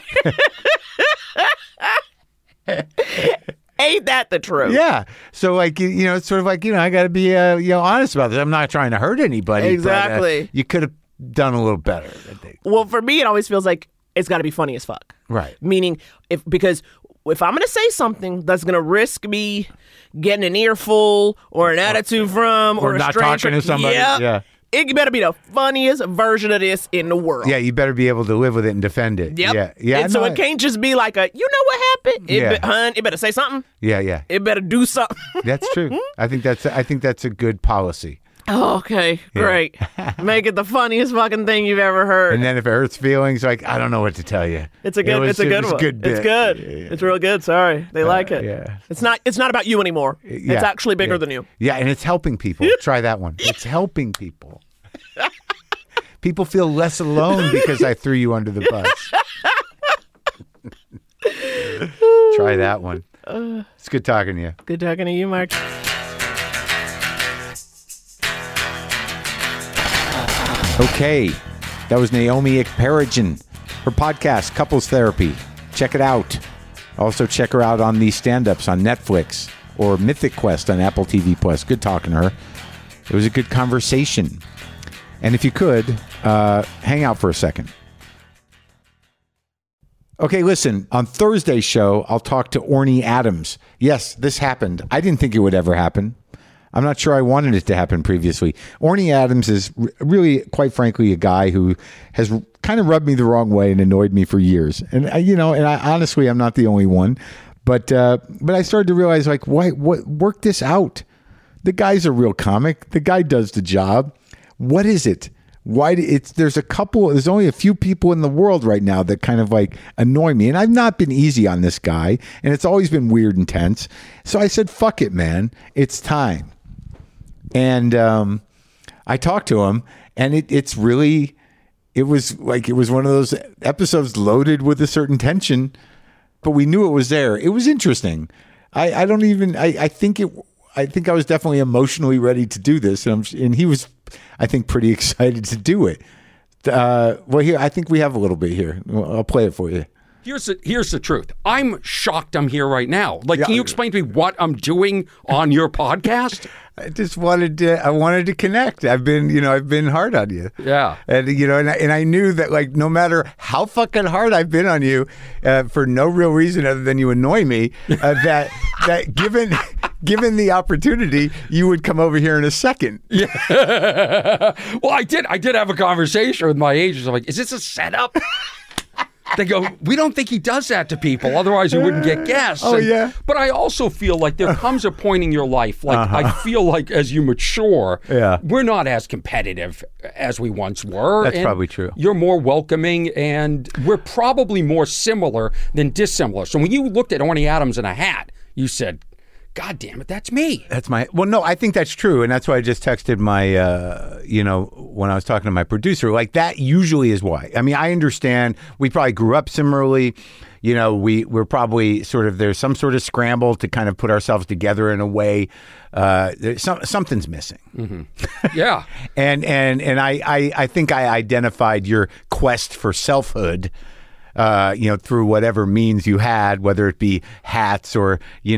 Ain't that the truth? Yeah. So, like, you know, it's sort of like, you know, I got to be, you know, honest about this. I'm not trying to hurt anybody. Exactly. But, you could have done a little better, I think. Well, for me, it always feels like it's got to be funny as fuck. Right. Meaning, because if I'm going to say something that's going to risk me getting an earful or an attitude from or a not strange talking to somebody. Yeah. It better be the funniest version of this in the world. Yeah, you better be able to live with it and defend it. Yep. Yeah. And so it can't just be like you know what happened? It better say something. Yeah. It better do something. That's true. I think that's a good policy. Oh, okay, great. Make it the funniest fucking thing you've ever heard. And then if it hurts feelings, like, I don't know what to tell you. It's a good one. It's good bit. It's good. Yeah. It's real good. Sorry. They like it. Yeah. It's not about you anymore. It's actually bigger than you. Yeah, and it's helping people. Try that one. It's helping people. People feel less alone because I threw you under the bus. Try that one. It's good talking to you. Good talking to you, Mark. Okay, that was Naomi Ekperigin. Her podcast, Couples Therapy. Check it out. Also check her out on these stand-ups on Netflix or Mythic Quest on Apple TV+. Good talking to her. It was a good conversation. And if you could, hang out for a second. Okay, listen, on Thursday's show, I'll talk to Orny Adams. Yes, this happened. I didn't think it would ever happen. I'm not sure I wanted it to happen previously. Orny Adams is really, quite frankly, a guy who has kind of rubbed me the wrong way and annoyed me for years. And honestly, I'm not the only one. But I started to realize, like, what work this out. The guy's a real comic. The guy does the job. What is it? There's only a few people in the world right now that kind of like annoy me. And I've not been easy on this guy. And it's always been weird and tense. So I said, fuck it, man. It's time. And I talked to him, and it was one of those episodes loaded with a certain tension, but we knew it was there. It was interesting. I think I was definitely emotionally ready to do this, and he was, I think, pretty excited to do it. Here, I think we have a little bit here. I'll play it for you. Here's the truth. I'm shocked I'm here right now. Like, can you explain to me what I'm doing on your podcast? I just wanted to connect. I've been hard on you. Yeah. And, and I knew that, like, no matter how fucking hard I've been on you, for no real reason other than you annoy me, that given the opportunity, you would come over here in a second. Yeah. Well, I did have a conversation with my agents. I'm like, is this a setup? They go, we don't think he does that to people. Otherwise, he wouldn't get guests. Oh, yeah. But I also feel like there comes a point in your life, like I feel like as you mature, we're not as competitive as we once were. That's probably true. You're more welcoming, and we're probably more similar than dissimilar. So when you looked at Orny Adams in a hat, you said, God damn it, that's me. Well, no, I think that's true. And that's why I just texted my, when I was talking to my producer, like that usually is why. I mean, I understand we probably grew up similarly. You know, we're probably sort of, there's some sort of scramble to kind of put ourselves together in a way. Something's missing. Mm-hmm. Yeah. and I think I identified your quest for selfhood, through whatever means you had, whether it be hats or,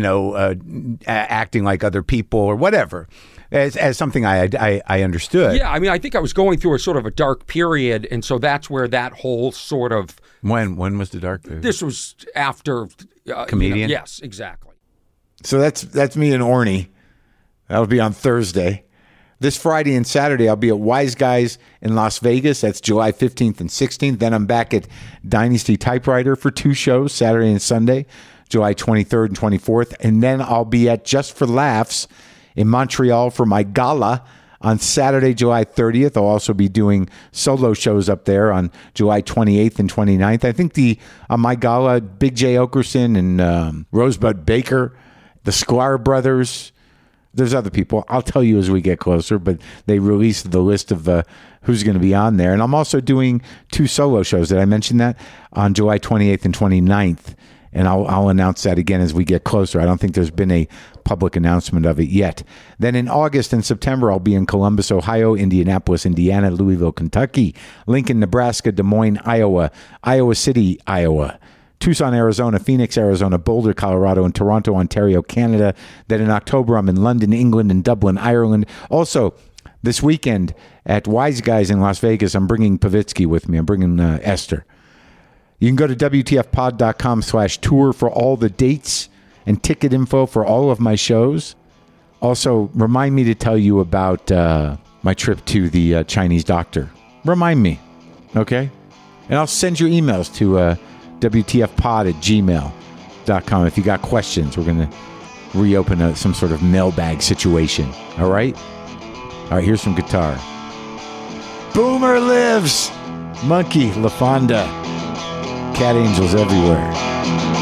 acting like other people or whatever, as something I understood. Yeah, I mean, I think I was going through a sort of a dark period, and so that's where that whole sort of... When was the dark period? This was after... Comedian? Yes, exactly. So that's me and Orny. That'll be on Thursday. This Friday and Saturday, I'll be at Wise Guys in Las Vegas. That's July 15th and 16th. Then I'm back at Dynasty Typewriter for 2 shows, Saturday and Sunday, July 23rd and 24th. And then I'll be at Just for Laughs in Montreal for my gala on Saturday, July 30th. I'll also be doing solo shows up there on July 28th and 29th. I think on my gala, Big J. Okerson and Rosebud Baker, the Sklar Brothers. There's other people. I'll tell you as we get closer, but they released the list of who's going to be on there. And I'm also doing 2 solo shows. Did I mention that? On July 28th and 29th. And I'll announce that again as we get closer. I don't think there's been a public announcement of it yet. Then in August and September, I'll be in Columbus, Ohio, Indianapolis, Indiana, Louisville, Kentucky, Lincoln, Nebraska, Des Moines, Iowa, Iowa City, Iowa, Tucson, Arizona, Phoenix, Arizona, Boulder, Colorado, and Toronto, Ontario, Canada. Then in October, I'm in London, England, and Dublin, Ireland. Also, this weekend at Wise Guys in Las Vegas, I'm bringing Pavitsky with me. I'm bringing Esther. You can go to WTFpod.com/tour for all the dates and ticket info for all of my shows. Also, remind me to tell you about my trip to the Chinese doctor. Remind me, okay? And I'll send you emails to WTFpod@gmail.com. If you got questions, we're going to reopen some sort of mailbag situation. All right? All right, here's some guitar. Boomer lives! Monkey, La Fonda. Cat angels everywhere.